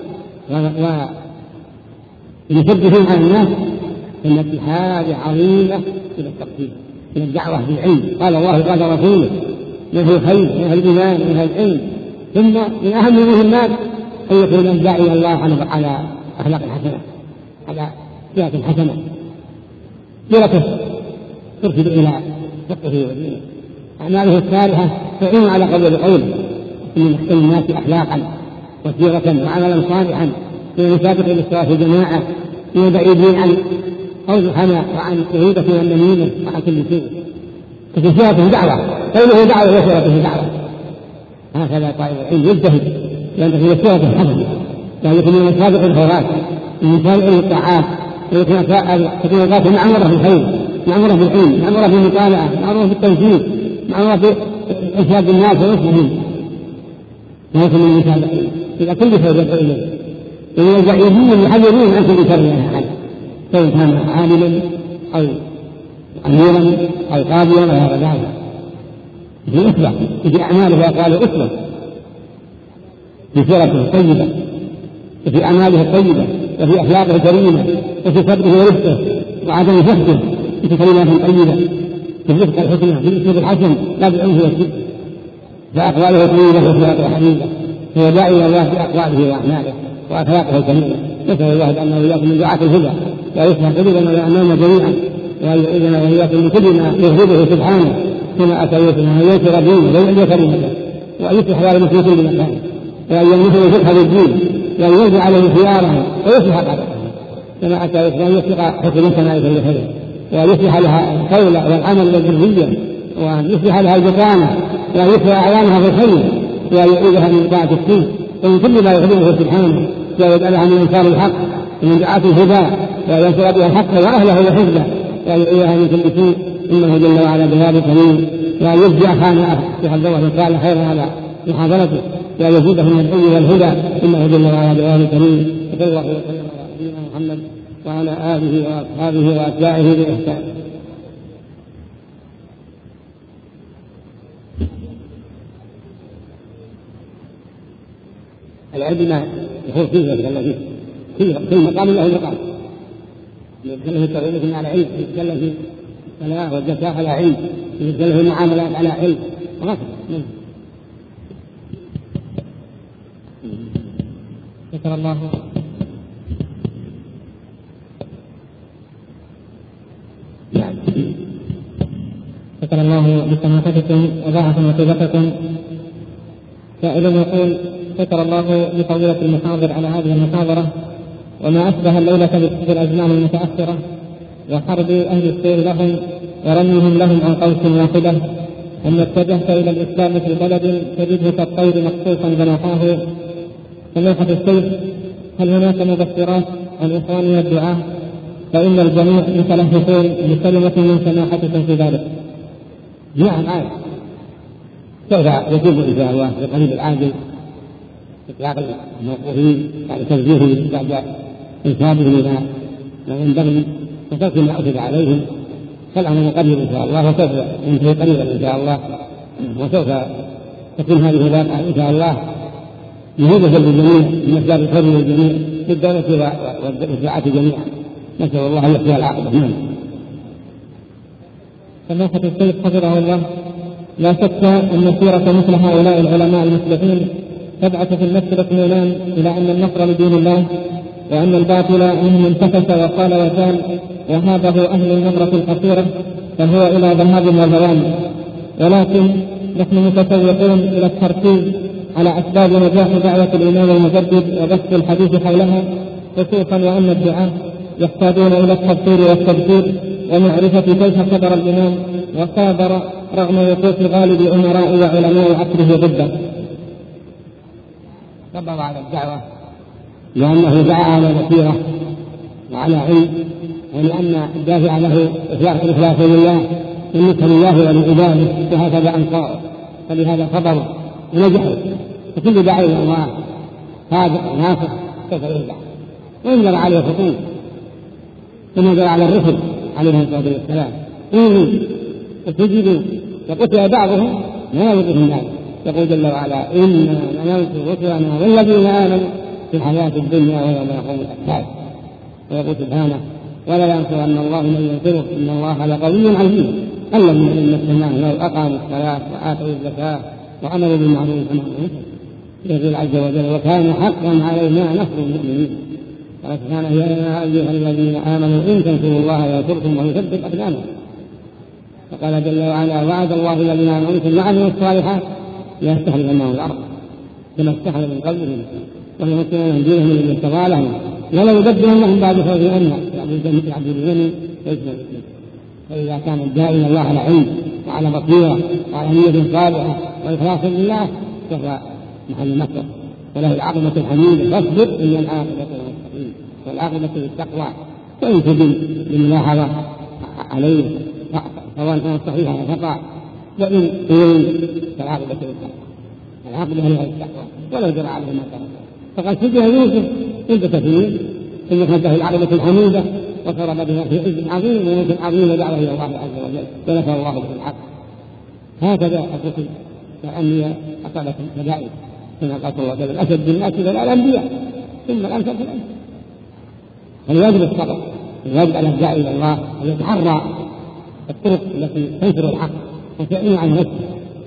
ويشبهون على الناس، فإن في حاجة عظيمة إلى التقديم، إلى الدعوة بالعلم. قال الله قال رسوله: من هو الخير، من هو الإيمان، من هو العلم. ثم من أهم المهمات أن يكون الداعي إلى الله على أخلاق حسنة، على سيرة حسنة، سيرته ترشد إلى فقهه ودينه، أعماله الصالحة تعين على قبول قوله، من أحسن الناس أخلاقا وسيرة وعملا صالحا، من يسابق إلى الصلاة في الجماعة، من بعيدين عن قول الحمى وعن الغيبة والنميمة وعن كل شيء. ففي سيرته دعوة، قوله دعوة وسيرته دعوة. هكذا طالب العلم يجتهد لأن في سيرته حسنة، يعني يكون من سابق الخيرات، من سابق الطاعات، ويكون تكون ذاته معمرة بالخير، معمرة بالعلم، معمرة بالمطالعة، معمرة بالتنفيذ، معمرة بإرشاد الناس ونصحهم. ويكون من المتابعين إلى كل خير يدعو إليه، ومن البعيدين يحذرون عن كل شر أحد، سواء كان عالما أو أميرا أو قاضيا أو غير ذلك. في أسبة في أعماله وأقواله أسبة، في سيرته الطيبة وفي أعماله الطيبة وفي أخلاقه الكريمة وفي صبره ورفقه وعدم فحشه، في كلمات طيبة، في الرفق الحسنى، في الأسلوب الحسن لا بالعنف والشد، فأقواله طيبة وأخلاقه حميدة، هو داعي إلى الله في أقواله وأعماله وأخلاقه الكريمة. نسأل الله أنه وإياكم من دعاة الهدى ويصلح قلوبنا وأعمالنا جميعا، وأن يعيذنا وإياكم من كل ما يغضبه سبحانه، كما أتيتنا وأن ينصر دينه ويعلي كلمته وأن يصلح على المسلمين كل مكان، وأن يمنحه فتح للدين وأن يرجع عليه خيارهم ويصلح قدرهم، كما أتيتنا وأن يصلح حكم كما يفعل خير، وأن يصلح لها القول والعمل والذرية، وأن يصلح لها البطانة، وأن يصلح أعوانها في الخير، وأن يعيدها من طاعة السوء ومن كل ما يغضبه سبحانه، ويجعلها من أنصار الحق ومن دعاة الهدى، وينصر بها الحق وأهله وحزبه، وأن يعيدها من كل سوء، إنه جل وعلا بهذا كريم. وأن يرجع خانه في حد الله وقال خيرا على محاضرته، وأن يزيده من العلم والهدى، إنه جل وعلا بهذا كريم. وصلى الله وسلم على نبينا محمد وعلى آله وأصحابه وأتباعه بإحسان. العلم ما يخوض فيه ويتكلم فيه، كل مقام له مقام، يتكلم في التوحيد على علم، يتكلم في الصلاة والزكاة على علم، يتكلم في المعاملات على علم، وهكذا. ذكر الله بسماحتكم وضاعف مصيبتكم. سائل يقول: شكر الله لفضيلة المحاضر على هذه المحاضرة، وما أشبه الليلة بالأزمان المتأخرة، وحرب أهل السير لهم ورميهم لهم عن قوس واحدة. أن اتجهت إلى الإسلام في بلد تجده كالطير مقصوصا جناحاه سماحة السيف، هل هناك مبشرات عن إخواننا الدعاء؟ فإن الجميع متلهفون بكلمة من سماحتكم في ذلك. نعم عارف سوف يتم إن شاء الله في القريب العاجل إطلاق الموقوفين بعد تنزيههم بعد إنسابهم إلى ما ينبغي وترك ما أخذ عليهم، فالأمر قريب إن شاء الله وسوف ينتهي قريبا إن شاء الله، وسوف تكون هذه الواقعة إن شاء الله مهمة للجميع من أسباب الخير للجميع للدولة والدعاة جميعا، نسأل الله أن يحيي العاقبة. نعم. سماحة الشيخ حفظه الله، لا شك أن سيرة مثل هؤلاء العلماء المصلحين تبعث في النفس الاطمئنان إلى أن النصر لدين الله، وأن الباطل عنهم انتكس وقال وزال وهابه أهل النظرة القصيرة فهو إلى ذهاب وزوال. ولكن نحن متشوقون إلى التركيز على أسباب نجاح دعوة الإمام المجدد وبث الحديث حولها، خصوصا وأن الدعاة يحتاجون إلى التبصير والتذكير ومعرفة كيف صبر الإمام وصابر رغم وقوف غالب أمراء وعلماء عصره ضده. صبر على الدعوة لأنه دعا على بصيرة وعلى علم، ولأن الدافع له الإخلاص لله والنصح لله ولعباده، وهكذا أنصاره، فلهذا صبروا ونجحوا. فكل داعي إلى الله صادق ناصح سوف ينجح وينزل عليه خطوط كما جرى على الرسل عليهم الصلاة والسلام. وتجد وقتل بعضهم لا يضرهم ذلك، يقول جل وعلا إنا لننصر رسلنا والذين آمنوا في الحياة الدنيا ويوم يقوم الأشهاد. ويقول سبحانه ولا ينصرن الله من ينصره إن الله لقوي عزيز الذين إن نفسهم لو أقاموا الصلاة وآتوا الزكاة وأمروا بالمعروف ونهوا عن المنكر يقول عز وجل وكان حقا علينا نصر المؤمنين. قال سبحانه يا أيها الذين آمنوا إن تنصروا الله ينصركم ويثبت أقدامكم. فقال جل وعلا وعد الله الذين آمنوا منكم وعملوا الصالحات ليستخلفنهم الأرض كما استخلف من قبلهم ويمكنون دينهم الذي ارتضى لهم ولا يبدلنهم بعد خوف أمنا يعبد الغني ويسمع الإسلام. فإذا كان الداعي إلى الله على علم وعلى بصيرة وعلى نية صالحة وإخلاص لله فهو محل مكر وله العاقبة الحميدة. فاصبر إن العاقبة للمتقين والعاقبة للتقوى، وإن تدل بالملاحظة عليه سواء كان صحيحا أو خطأ، وإن فالعاقبة للتقوى، العاقبة هي التقوى ولو جرى عليه ما ترك. فقد سجن يوسف عند كثير ثم كانت العاقبة الحميدة وصرف بها في عز عظيم وموت عظيم ودعوه إلى الله عز وجل ونفى الله به الحق. هكذا الرسل كأني أطلقوا كذلك كما قال صلى الله عليه وسلم أشد الناس بلاء الأنبياء ثم الأمثل فالأمثل. فالواجب الصبر، الواجب على الداعي إلى الله أن يتحرى الطرق التي تنشر الحق وتعين عن نفسه.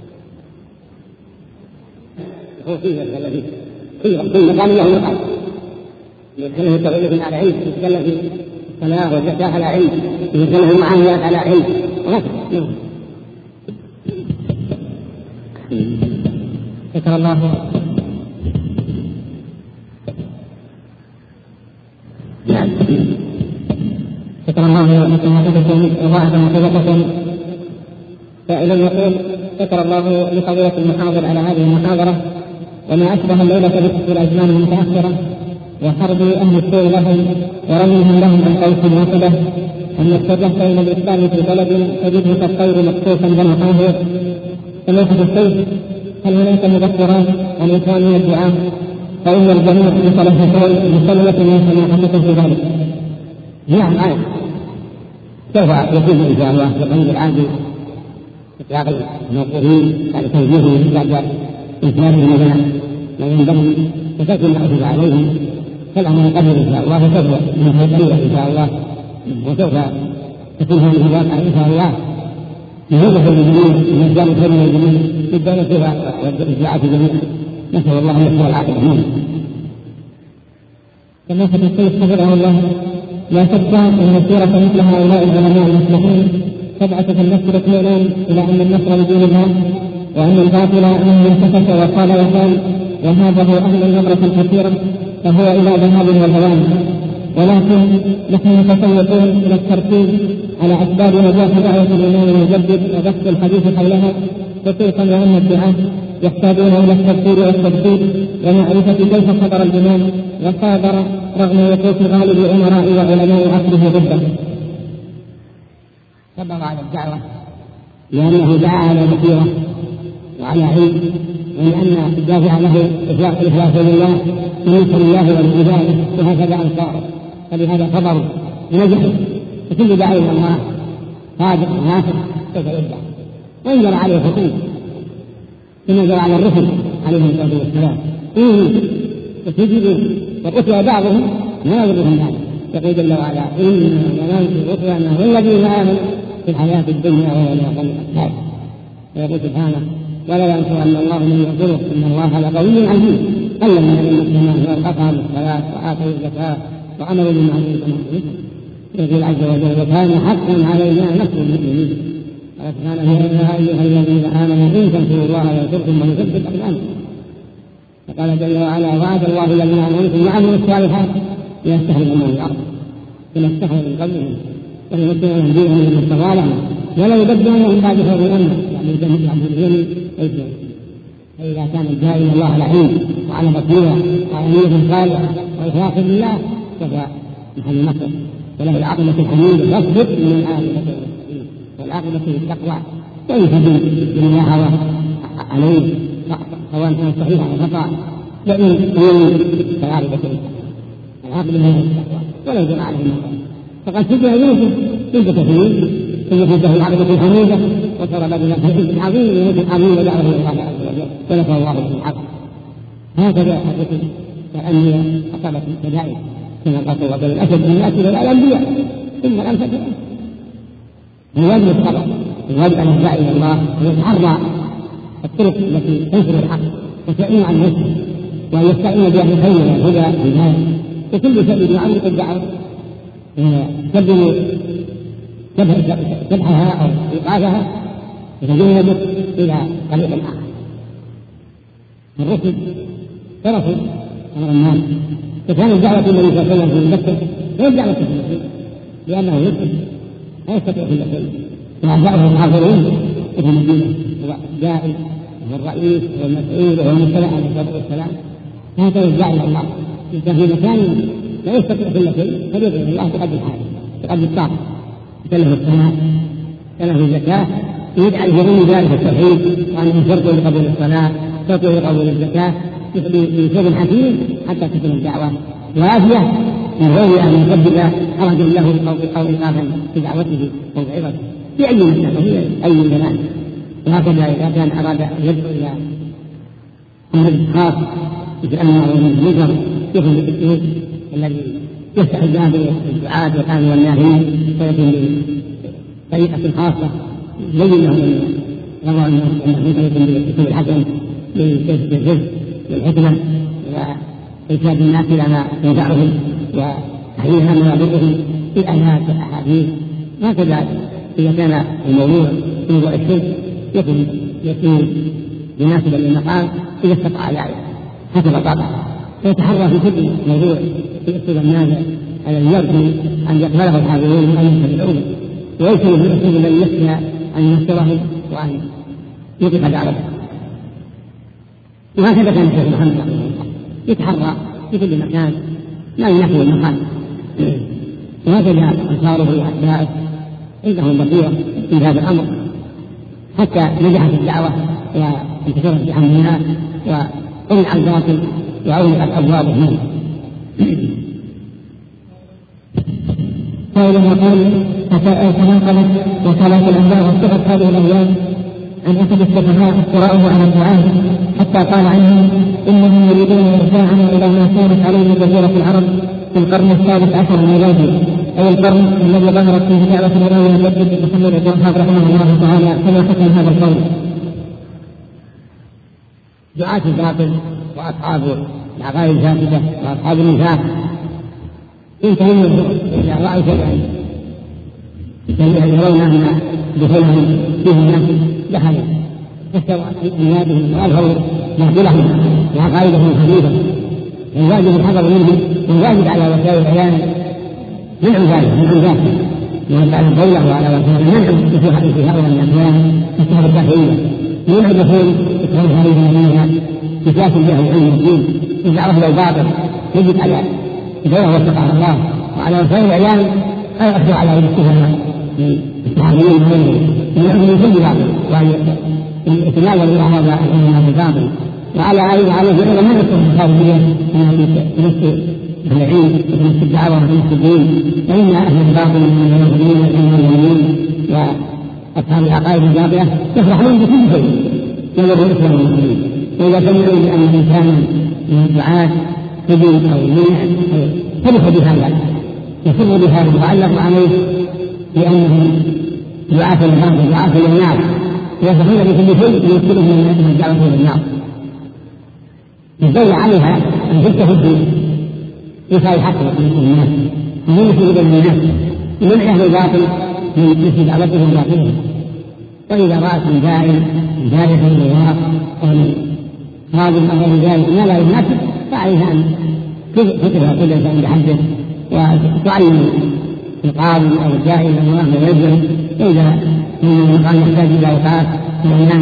الخوفية التي كل مكان له مقام، يتكلم التغيير على علم، يتكلم في الصلاة والزكاة على علم، يتكلم في المعاملات على علم وهكذا. شكر الله شكر الله لكم وحدكم وضاعف محبتكم. سائل يقول شكر الله لفضيلة المحاضر على هذه المحاضرة وما أشبه الليلة في الأزمان المتأخرة وحرب أهل السوء لهم ورميهم لهم عن قوس واحدة. أن اتجهت إلى الإسلام في بلد تجده كالطير مقصوصا جناحاه سماحة السيف، هل هناك مبشرات عن إخواننا الدعاء؟ فإن الجميع متلهفون بكلمة من سماحتكم في ذلك. نعم عارف سوف يكون إن شاء الله في القريب العاجل إطلاق الموقوفين بعد تنزيههم بعد إنسابهم إلى ما ينبغي وترك ما أخذ عليهم، فالأمر قريب إن شاء الله وسوف ينتهي قريبا إن شاء الله، وسوف تكون هذه الواقعة إن شاء الله مهمة للجميع من أسباب الخير للجميع للدولة والدعاة جميعا، نسأل الله أن يحيي العاقبة. سماحة الشيخ حفظه الله، لا شك أن سيرة مثل هؤلاء العلماء المصلحين تبعث في النفس الاطمئنان إلى أن النصر لدين الله، وأن الباطل عنه انتكس وقال وقال وهابه أهل النظرة الكثيرة فهو إلى ذهاب وزوال. ولكن نحن متسوقون إلى التركيز على أسباب نجاح دعوة الإمام المجدد وبث الحديث حولها، خصوصا وأن الدعاة يحتاجون إلى التفسير والتدقيق ومعرفة كيف صدر الإمام وصادر رغم وقوف غالب الأمراء وعلماء عصره ضده. صبر على الدعوة لأنه دعا على بصيرة وعلى علم، ولأن الدافع له إخلاص لله ونصر الله والعبادة، وهكذا أنصاره، فلهذا صبروا ونجحوا. وكل داعي إلى الله صادق وناصح سوف يدعى وإن جرى عليه خطوط كما جرى على الرسل عليهم الصلاة والسلام وتجد وقتل بعضهم ما يضرهم ذلك، يقول جل وعلا إنا لننصر رسلنا والذين آمنوا في الحياة الدنيا وهو يقوم الأحزاب. ويقول سبحانه ولا ينصرن الله من ينصره إن الله لقوي عزيز. الذين يؤمنون وأقاموا الصلاة وآتوا الزكاة وعملوا بالمعروف ونهوا يقول عز وجل وكان حقا علينا نصر المؤمنين. قال سبحانه يا أيها الذين آمنوا إن تنصروا الله ينصركم ويثبت أقدامكم. فقال جل وعلا وعد الله الذين آمنوا وعملوا الصالحات ليستخلفهم في الأرض كما استخلف من قبلهم وليمكنهم دينهم المستقى لهم ولا يبدلونهم بعد خوف الأمن، يعني يعبدون أيديهم. فإذا كان الداعي إلى الله على علم وعلى بصيرة وعلى نية صالحة وإخلاص لله فهو محل نصر وله العاقبة الحميدة، يصبر من العاقبة والعاقبة للتقوى ويهدي بالملاحظة عليه سواء كان صحيحا أو خطأ، لأن العاقبة هي التقوى ولا يجب عليه النصر. فقد شبه يوسف بنت كثير فيهده العاقبة الحميدة وصار بدلا في عظيم يهد عظيم ودعوه إلى الله عز وجل ونفع الله به الحق. هكذا الرسل كأني أصابت الكذائب كما قال الله بل الأسد من يأتي الأنبياء ثم الأمثل الواجب الصبر، الواجب أن يدعي إلى الله ويتحرى الطرق التي تنشر الحق وتعين عن نفسه وأن يستعين بأهل الخير والهدى والهداية وكل شيء يعلق الدعوة تبدو شبهها أو إيقافها وتجنب إلى طريق آخر. الرسل تركوا أمر الناس، فكان الدعوة النبي صلى الله عليه وسلم في مكة هي الدعوة في المسلمين لأنه يسلم لا يستطيع كل شيء، وأعداؤه الحاضرين في المدينة هو الداعي والرئيس والمسؤول والمبتلى عليه الصلاة والسلام. هكذا الداعي إلى الله إذا في مكان لا يستطيع كل شيء فليدعو إلى الله بقدر الحاجة بقدر الطاقة، كله الصلاة كله الزكاة، يدعى الجميع ذلك التوحيد وأن شرطه لقبول الصلاة شرطه لقبول الزكاة بسبب حكيم حتى تكون الدعوة وافية من غير أن يقدم حرج له قول آخر في دعوته أو بعظته في أي مسألة في أي زمان. وهكذا إذا كان أراد أن يدعو إلى أمر خاص يتأمر من المنكر يكون بالأسلوب الذي يفتح الباب للدعاة والآمرين والناهين ويكون بطريقة خاصة يبين لهم أنه يكون بالأسلوب الحسن بالجزء بالحكمة وإرشاد الناس إلى ما ينفعهم وتحليلها ما يضرهم في الآيات والأحاديث. هكذا إذا كان الموضوع موضوع الشرك يكون مناسبا للمقام إذا استطاع ذلك حسب طبعه، فيتحرى في كل موضوع في أسلوب النازع الذي يرجو أن يقبله الحاضرون وأن يتبعوه، ويكون في الأسلوب الذي يستطيع أن ينصرهم وأن يوقف دعوته. وهكذا كان الشيخ محمد رحمه الله يتحرى في كل مكان ما ينافي المقام، وهكذا أنصاره وأتباعه عندهم بصيرة في هذا الأمر حتى نجحت الدعوة وانتشرت بحمد الله وأمنع الباطل وأغلقت أبوابه. قوله قال تناقلت وصلت الأنباء واصطفت هذه الأيام عن أحد السفهاء افتراؤه على الدعاة حتى قال عنهم إنهم يريدون إرجاعنا إلى ما كانت عليه جزيرة العرب في القرن السادس عشر الميلادي، أي القرن الذي ظهرت فيه دعوة الإمام المجدد محمد بن وهاب رحمه الله تعالى كما حكم هذا القول. دعاة الباطل وأصحاب العقائد الفاسدة وأصحاب النفاق ينتهون إلى رأي شيئا يرون أن دخولهم فيه الناس دخلوا فاستوى في بلادهم وأظهروا باطلهم وعقائدهم الحديثة، الواجب الحذر منهم والواجب على وسائل الإعلام منع ذلك وعلى الدولة وعلى وكالة منع في هؤلاء الأحيان الشهر الداخلية منع دخول إكرام هذه المدينة بشاف بها العلم والدين والدعوة إلى الباطل. يجب على الدولة والتقى الله وعلى وسائل الإعلام أن يأخذوا على يد السفهاء الصحفيين من كل باطل ويتناول إلى هذا العلم الباطل وعلى أيضا ما يكون خارجيا من العلم وفي الدعوة وفي الدين فإن أهل الباطل من المسلمين والمؤمنين وأصحاب العقائد الباطلة يفرحون بكل شيء يضر الإسلام والمسلمين. وإذا سمعوا بأن إنسانا من الدعاة سجن أو منع فرح بهذا يسر بهذا وعلق عليه لأنهم دعاة الباطل دعاة للناس يفرحون بكل شيء يمكنهم من الدعوة إلى النار. الدولة عليها أن تجتهد إيصال الحق للناس ومن إلى الناس ومن أهل الباطل من دعوتهم باطلهم. وإذا رأت من داعية للنار أو من هذا أو ذلك ما لا يناسب فعليها أن تقرأ كل إنسان بحده وتعلم القاضي أو الداعي إلى الله ويجب إذا المقام يحتاج إلى أوقات وأيام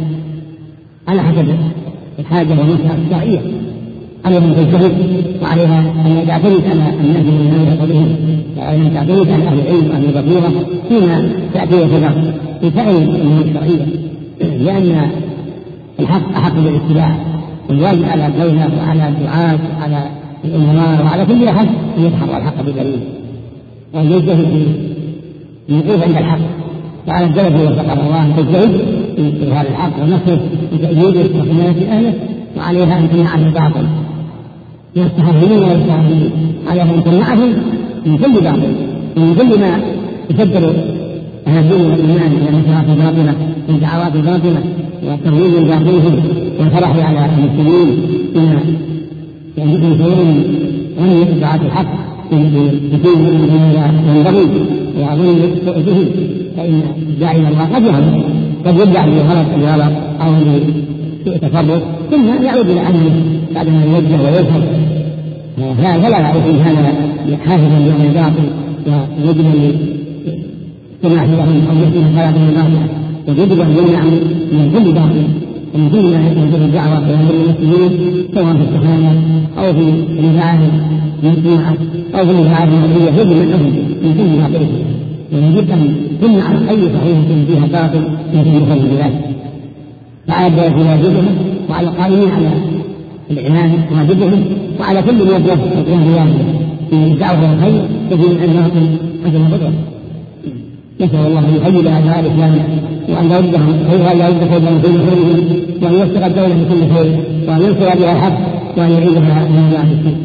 على حسب الحاجة والمسألة الشرعية. عليها أن تجتهد وعليها أن تعتمد على الناس من قبلهم وأن تعتمد على أهل العلم وأهل البصيرة فيما تأتي وتذكر في سائر الأمور الشرعية لأن الحق أحق بالاتباع والواجب على الدولة وعلى الدعاة وعلى الأمراء وعلى كل أحد أن يتحرى الحق بدليل وأن يجتهد في الوقوف عند الحق. وعلى الدولة وفقها الله أن تجتهد في إظهار الحق ونصره وتأييده وحماية أهله وعليها أن تمنع عن الباطل يستحرمون ويستحرمون عليها أن تمنعهم من كل باطل ومن كل ما يفكر أهل الدين والإيمان إلى النشرات الباطلة والدعوات الباطلة والترويج الباطل والفرح على المسلمين بما يجب شيئا غني دعاة الحق بكل من ينبغي ويظن به فإن الداعي إلى الله قد يدعي بغلط أو بسوء تفرق ثم يعود إلى أمره بعدما يوجه ويذهب فلا يعرف هذا حافظا لأمر الباطل ويجب أن يجتمع لهم أو يأتي صلاة الباطلة ويجب أن يمنع من كل باطل ومن كل ما يجب الدعوة إلى المسلمين سواء في التحامل أو في المعاهد المجتمعة أو في المعاهد المدنية يجب أن من كل باطل ويجب أن تمنع أي صحيحة فيها باطل يمكن دخول بذلك. فعلى الدولة واجبهم وعلى القائمين على الإعلام واجبهم وعلى كل من يبلغ القيام بواجبه في الدعوة والخير تجد أنهم عدم القدرة. نسأل الله أن يحيي أعداء الإسلام وأن يردهم وأن يرد خيرهم في خيرهم وأن يوفق الدولة بكل خير وأن ينصر بها الحق وأن يعيدها من أعداء الإسلام.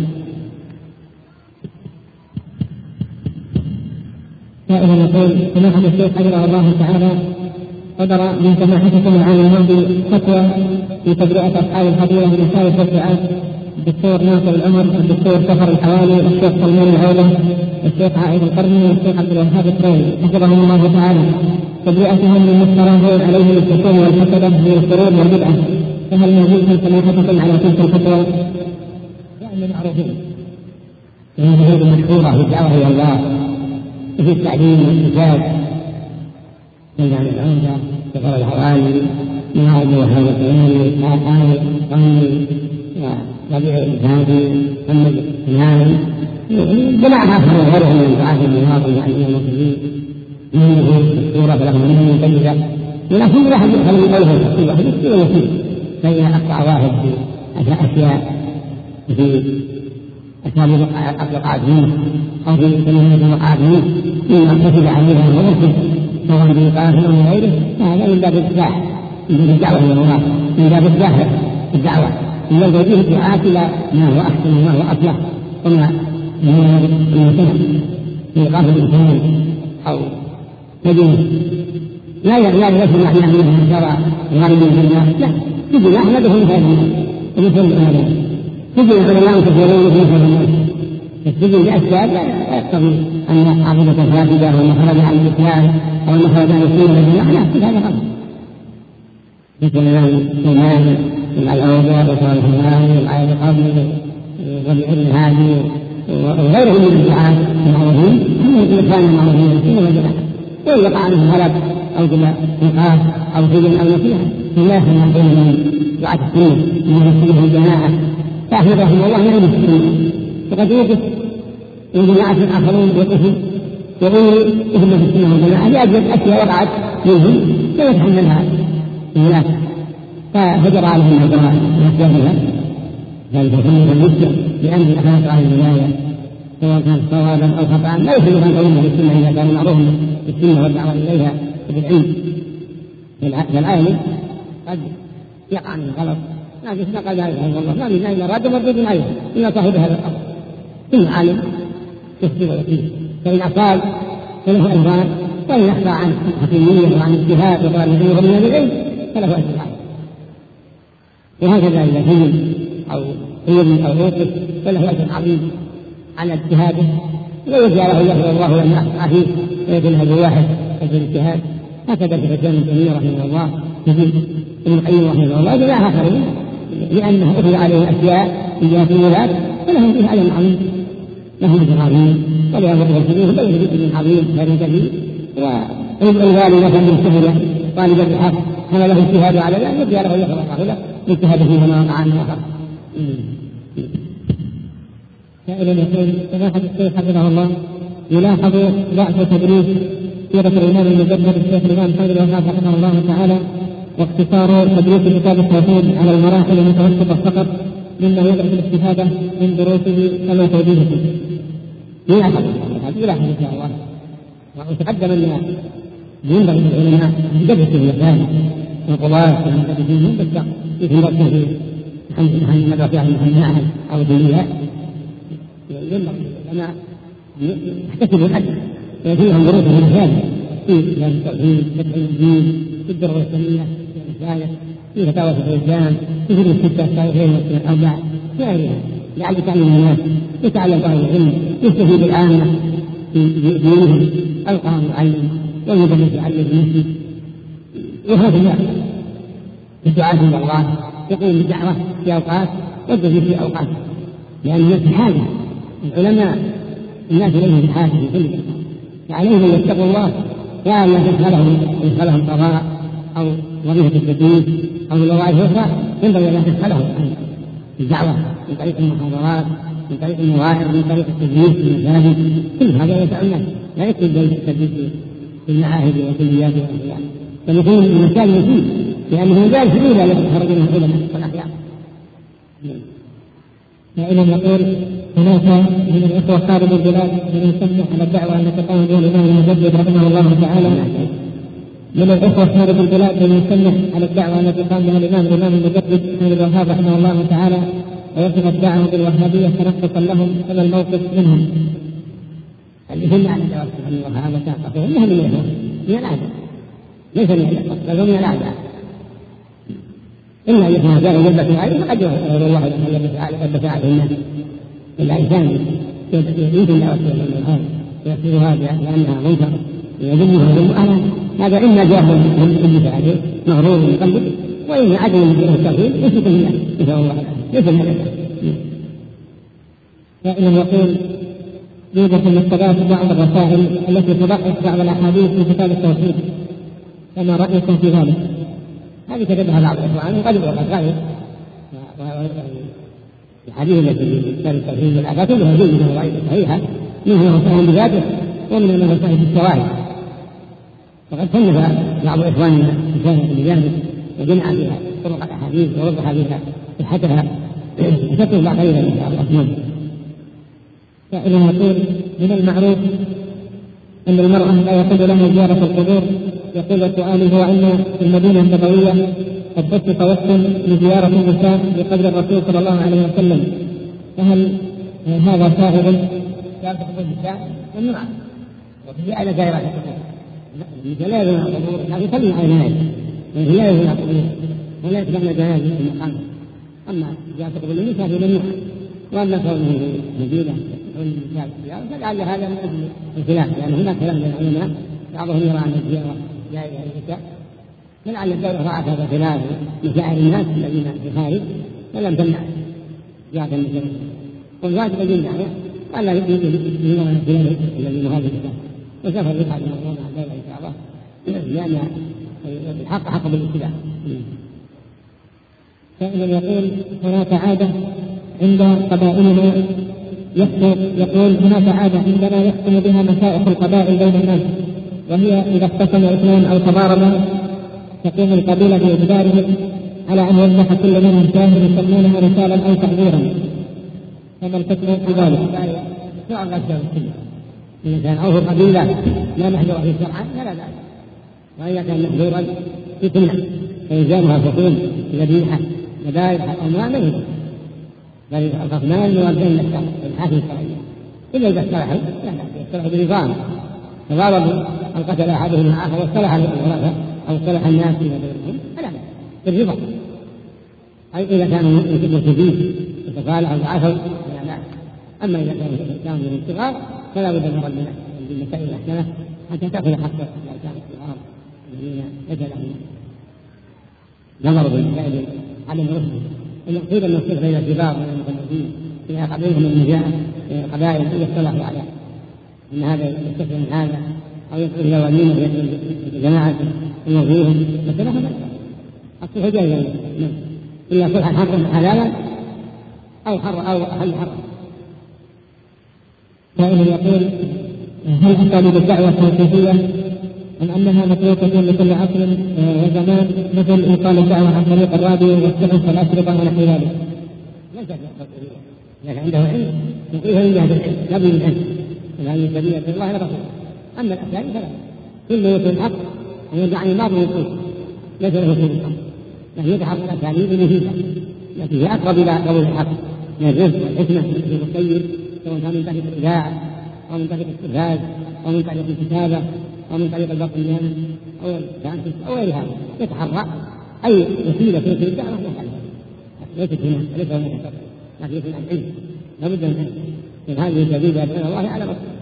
سائلا يقول سماحة الشيخ حفظه الله تعالى صدر من سماحتكم العام الماضي فتوى في تبرئة أصحاب الفضيلة من سائر الدعاة الدكتور ناصر العمر الدكتور سفر الحوالي الشيخ سلمان العودة الشيخ عائد القرني والشيخ عبد الوهاب الطريفي حفظهم الله تعالى تبرئتهم من مفترضين عليهم الحكم والحسدة من الشرور والبدعة. فهل نزلتم سماحتكم على تلك الفتوى؟ يعني معروفين هذه المشهورة في الدعوة إلى الله وفي التعليم والإنجاز سلمان العودة سفر الحوالي عائد الوهاب الطريفي عائد القرني ربيع الهادي محمد الهادي جماعة آخر غيرهم من دعاة النهار والمعلمين المسلمين منه الصورة فلهم منهم مجيدة ولكن واحد يدخل من قوله كل واحد يسير ويسير فإذا أقطع واحد في أشياء في أسباب أطلقات منه أو في كلمة وقعات منه مما كتب عليها ويرسل سواء بإيقاف أو غيره فهذا من باب الإصلاح من باب الدعوة إلى الله من باب الدعوة الدعوة يلقى به الدعاة إلى ما هو أحسن وما هو أصلح وما هو المسلم في إيقاف الإنسان أو تدينه لا يسمع معنى منه شرع غالب في الناس لا تجي أحمده من خير الناس ومثل هذا تجي العلماء كثيرين من خير الناس تجي بأسباب لا يقتضي أن عقيدة فاسدة أو مخرج عن الإسلام أو مخرج عن السنة لا هذا غلط مثل الإمام العودة وصالح الهادي والعائد القرني ربيع الهادي وغيرهم من الدعاة المعروفين هم كانوا معروفين بالسنة والجماعة، وإن وقع عنهم غلط أو نقاص أو سجن أو نصيحة فلا يحسن من دعاة السنة من يسلمه الجماعة. فأحمد رحمه الله يعلم السنة، وقد يوقف الجماعة الآخرون يقفوا يقول إهما في السنة والجماعة لأجل أشياء وقعت منهم لا يتحملها الناس، فهجر عليهم الجماعة وأسبابها ذلك سنة المسلم لأن الأخلاق أهل الولاية سواء كان صوابا أو خطأ لا يحل أن تقوم بالسنة إذا كان معروف بالسنة والدعوة إليها بالعلم. فالعالم قد يقع من الغلط لكن نقل ذلك رحمه الله ما من إلا رد مردود عليه إلا صاحب هذا الأمر إن عالم يخطئ ويقيم، فإن أصاب فله أجران، وإن أخطأ عن حكيمية وعن اجتهاد وقال نعلمه من العلم فله أجر عليه. وهكذا إذا فهم أو قيم أو موقف فله أجر عظيم على اجتهاده، ويجعله يغفر الله لما أخطأ فيه ويكون هذا واحد أجر الاجتهاد. هكذا في فتوى ابن تيمية رحمه الله يجيب ابن القيم رحمه الله جماعة آخرين لأنه أخذ عليه أشياء من جهة الولاة فلهم فيها أجر عظيم، لهم أجر عظيم ولأمر الكبير بين أجر عظيم خير كثير. والغالي مثلا من سهلة طالب الحق هذا له اجتهاد على ذلك يجعله يغفر الله له اجتهاد فيما وقع عنه آخر. سائل يقول سماحة الشيخ حفظه الله يلاحظ ضعف تدريس سيرة الإمام المجدد الشيخ الإمام محمد بن وهاب رحمه الله تعالى، واقتصار تدريس كتاب التوحيد على المراحل المتوسطة فقط مما يدعو الاستفادة من دروسه كما توجيهه. يلاحظ إن شاء الله، وتقدم أن ينبغي للعلماء يدرسوا المسائل والقضايا والمحدثين بالشرع في مركز في مدرسة المعهد أو الدنيا، ينبغي للعلماء يحتسبوا الأجر ويكون دروسهم المسائل في التوحيد في الدين في الدروس الإسلامية في المسائل في فتاوى في الإسلام في كتب الستة الصحيحين والأربع في غيرها لعل تعلم الناس يتعلم أهل العلم يستفيد العامة في دينهم القائم يعلم والمدرس يعلم في المسجد وهكذا الدعاة إلى الله يقوم بالدعوة في أوقات والدعوة في أوقات لأن الناس بحاجة العلماء الناس إليهم بحاجة في كل شيء، فعليهم أن يتقوا الله لا يدخلهم قضاء أو وظيفة التدريس أو الوظائف الأخرى ينبغي أن يدخلهم الدعوة من طريق المحاضرات من طريق المواعظ من طريق التدريس في المساجد، كل هذا يسع الناس لا يكتب التدريس في المعاهد والكليات والأحياء بل يكون المساجد مفيد لأنه ذلك الأولى التي تخرج منها العلماء والأحياء. سائل يقول هناك من الإخوة خارج البلاد من يسمح على الدعوة أن تقام بها الإمام المجدد رحمه الله تعالى، من الإخوة خارج البلاد من يسمح على الدعوة أن تقام بها الإمام المجدد محمد بن وهاب رحمه الله تعالى ويصف الدعوة بالوهابية تنقصا لهم، فما الموقف منهم؟ اللي هم على دعوة محمد وهاب وتنقصهم إنها من الإخوة من الأعداء ليس من الإخوة بل من الأعداء، إلا إذا كانوا يلبسوا عليه فقد يغفر الله لهم يلبس عليه الناس إلا إنسان يمكن دعوة الوهاب يصيرها لأنها منكر يذمها ذم هذا إما جاهل من عليه مغرور من قلبه وإن عدم من التوحيد يثبت الناس نسأل الله ليس من هذا. سائل يقول يوجد في المكتبات بعض الرسائل التي تضعف بعض الأحاديث في كتاب التوحيد، فما رأيكم في ذلك؟ هذه كتبها بعض الإخوان وقد وقد غير الحديث التي في كتاب التوحيد والآفات كلها جزء من الرواية الصحيحة منها رسائل بذاته ومن رسائل بالشواهد، وقد صنف بعض إخواننا رسالة بذلك وجمع فيها طرق الأحاديث ووضح فيها صحتها وتتبع خيرا إن شاء الله. سائل يقول من المعروف أن المرأة لا يحل لها زيارة القبور، يقول سؤالي هو أن في المدينة النبوية قد بث وقت لزيارة النساء بقدر الرسول صلى الله عليه وسلم، فهل هذا سائغ؟ زيارة القبور النساء ممنوعة وفي على زائرات القبور لا يزورون القبور لكن يصلون على الجنائز لا يزورون القبور ولا يتبعون الجنائز في المقام. أما زيارة القبور النساء في ممنوعة، وأما كونه مدينة والنساء الزيارة فلعل هذا من أجل الخلاف لأن هناك كلام للعلماء بعضهم يرى أن الزيارة جائزة للنساء فلعل الدولة رأت هذا خلاف مشاعر الناس الذين في الخارج فلم تمنع زيارة النساء، والواجب أن يمنع ولا يمر الذي مهاجر الإسلام وسوف يفعل الموضوع مع الدولة إن شاء الله، لأن الحق حق بالاتباع. سائل يقول هناك عادة عند قبائلنا يقول هناك عادة عندنا يحكم بها مسائح القبائل بين الناس، وهي إذا اقتسم اثنان أو تضاربا تقوم القبيلة بإجبارهم على أن يذبح كل منهم شاة يسمونها رسالا أو تعذيرا، فما الحكم في ذلك؟ إذا كان عوف قبيلة لا محذور في الشرع فلا بأس، وإذا كان محذورا فتنة فإلزامها تكون ذبيحة ذبائح أو ما منه، بل الخصمان موجهين للشرع الحاكم الشرعية إلا إذا اصطلحوا لا يصطلحوا بنظام تضاربوا أو قتل أحدهم الآخر واصطلح الغرفاء أو اصطلح الناس فيما بينهم فلا بأس بالرضا. أي إذا كانوا مرتدين يتصالحوا وعفوا فلا بأس. أما إذا كانوا من الصغار فلا بد من رد المسائل الأحسنة حتى تأخذ حق الأيتام الصغار الذين ليس لهم نظر بالمسائل عدم رشد. المقصود أن الصلح بين الكبار وبين المخلفين إذا قبلهم النزاع قبائل أن يصطلحوا على أن هذا يستفيد من هذا أو يدخل إلى وليمة جماعة يوفيهم مثلا هذا الصلح جائز إلا صلحا حرا حلالا أو أحل حرا. سائل يقول هل أساليب الدعوة توقيفية أم أنها متروكة لكل عصر وزمان مثل إيصال الدعوة عن طريق الراديو والصحف والأشرطة ونحو ذلك؟ ليست توقيفية، لكن عنده علم يوقفه من جهة العلم لا بد من علم وهذه سبيل الله رسوله. أما الأساليب فلا، كل يوصل الحق ويدعي بعض الوصول ليس له وصول الحق، لكن يتحرك الأساليب المفيدة التي هي أقرب إلى قبول الحق من الرزق والحكمة والذكر الطيب، سواء كان من طريق الإذاعة أو من طريق التلفاز أو من طريق الكتابة أو من طريق البرقيات أو الكانسس أو غير هذا، يتحرى أي وسيلة توصل الدعوة يفعلها، ليست هنا وليس هنا، لكن يكون عن علم لا بد من علم. هذه سبيل الله على بصيرة.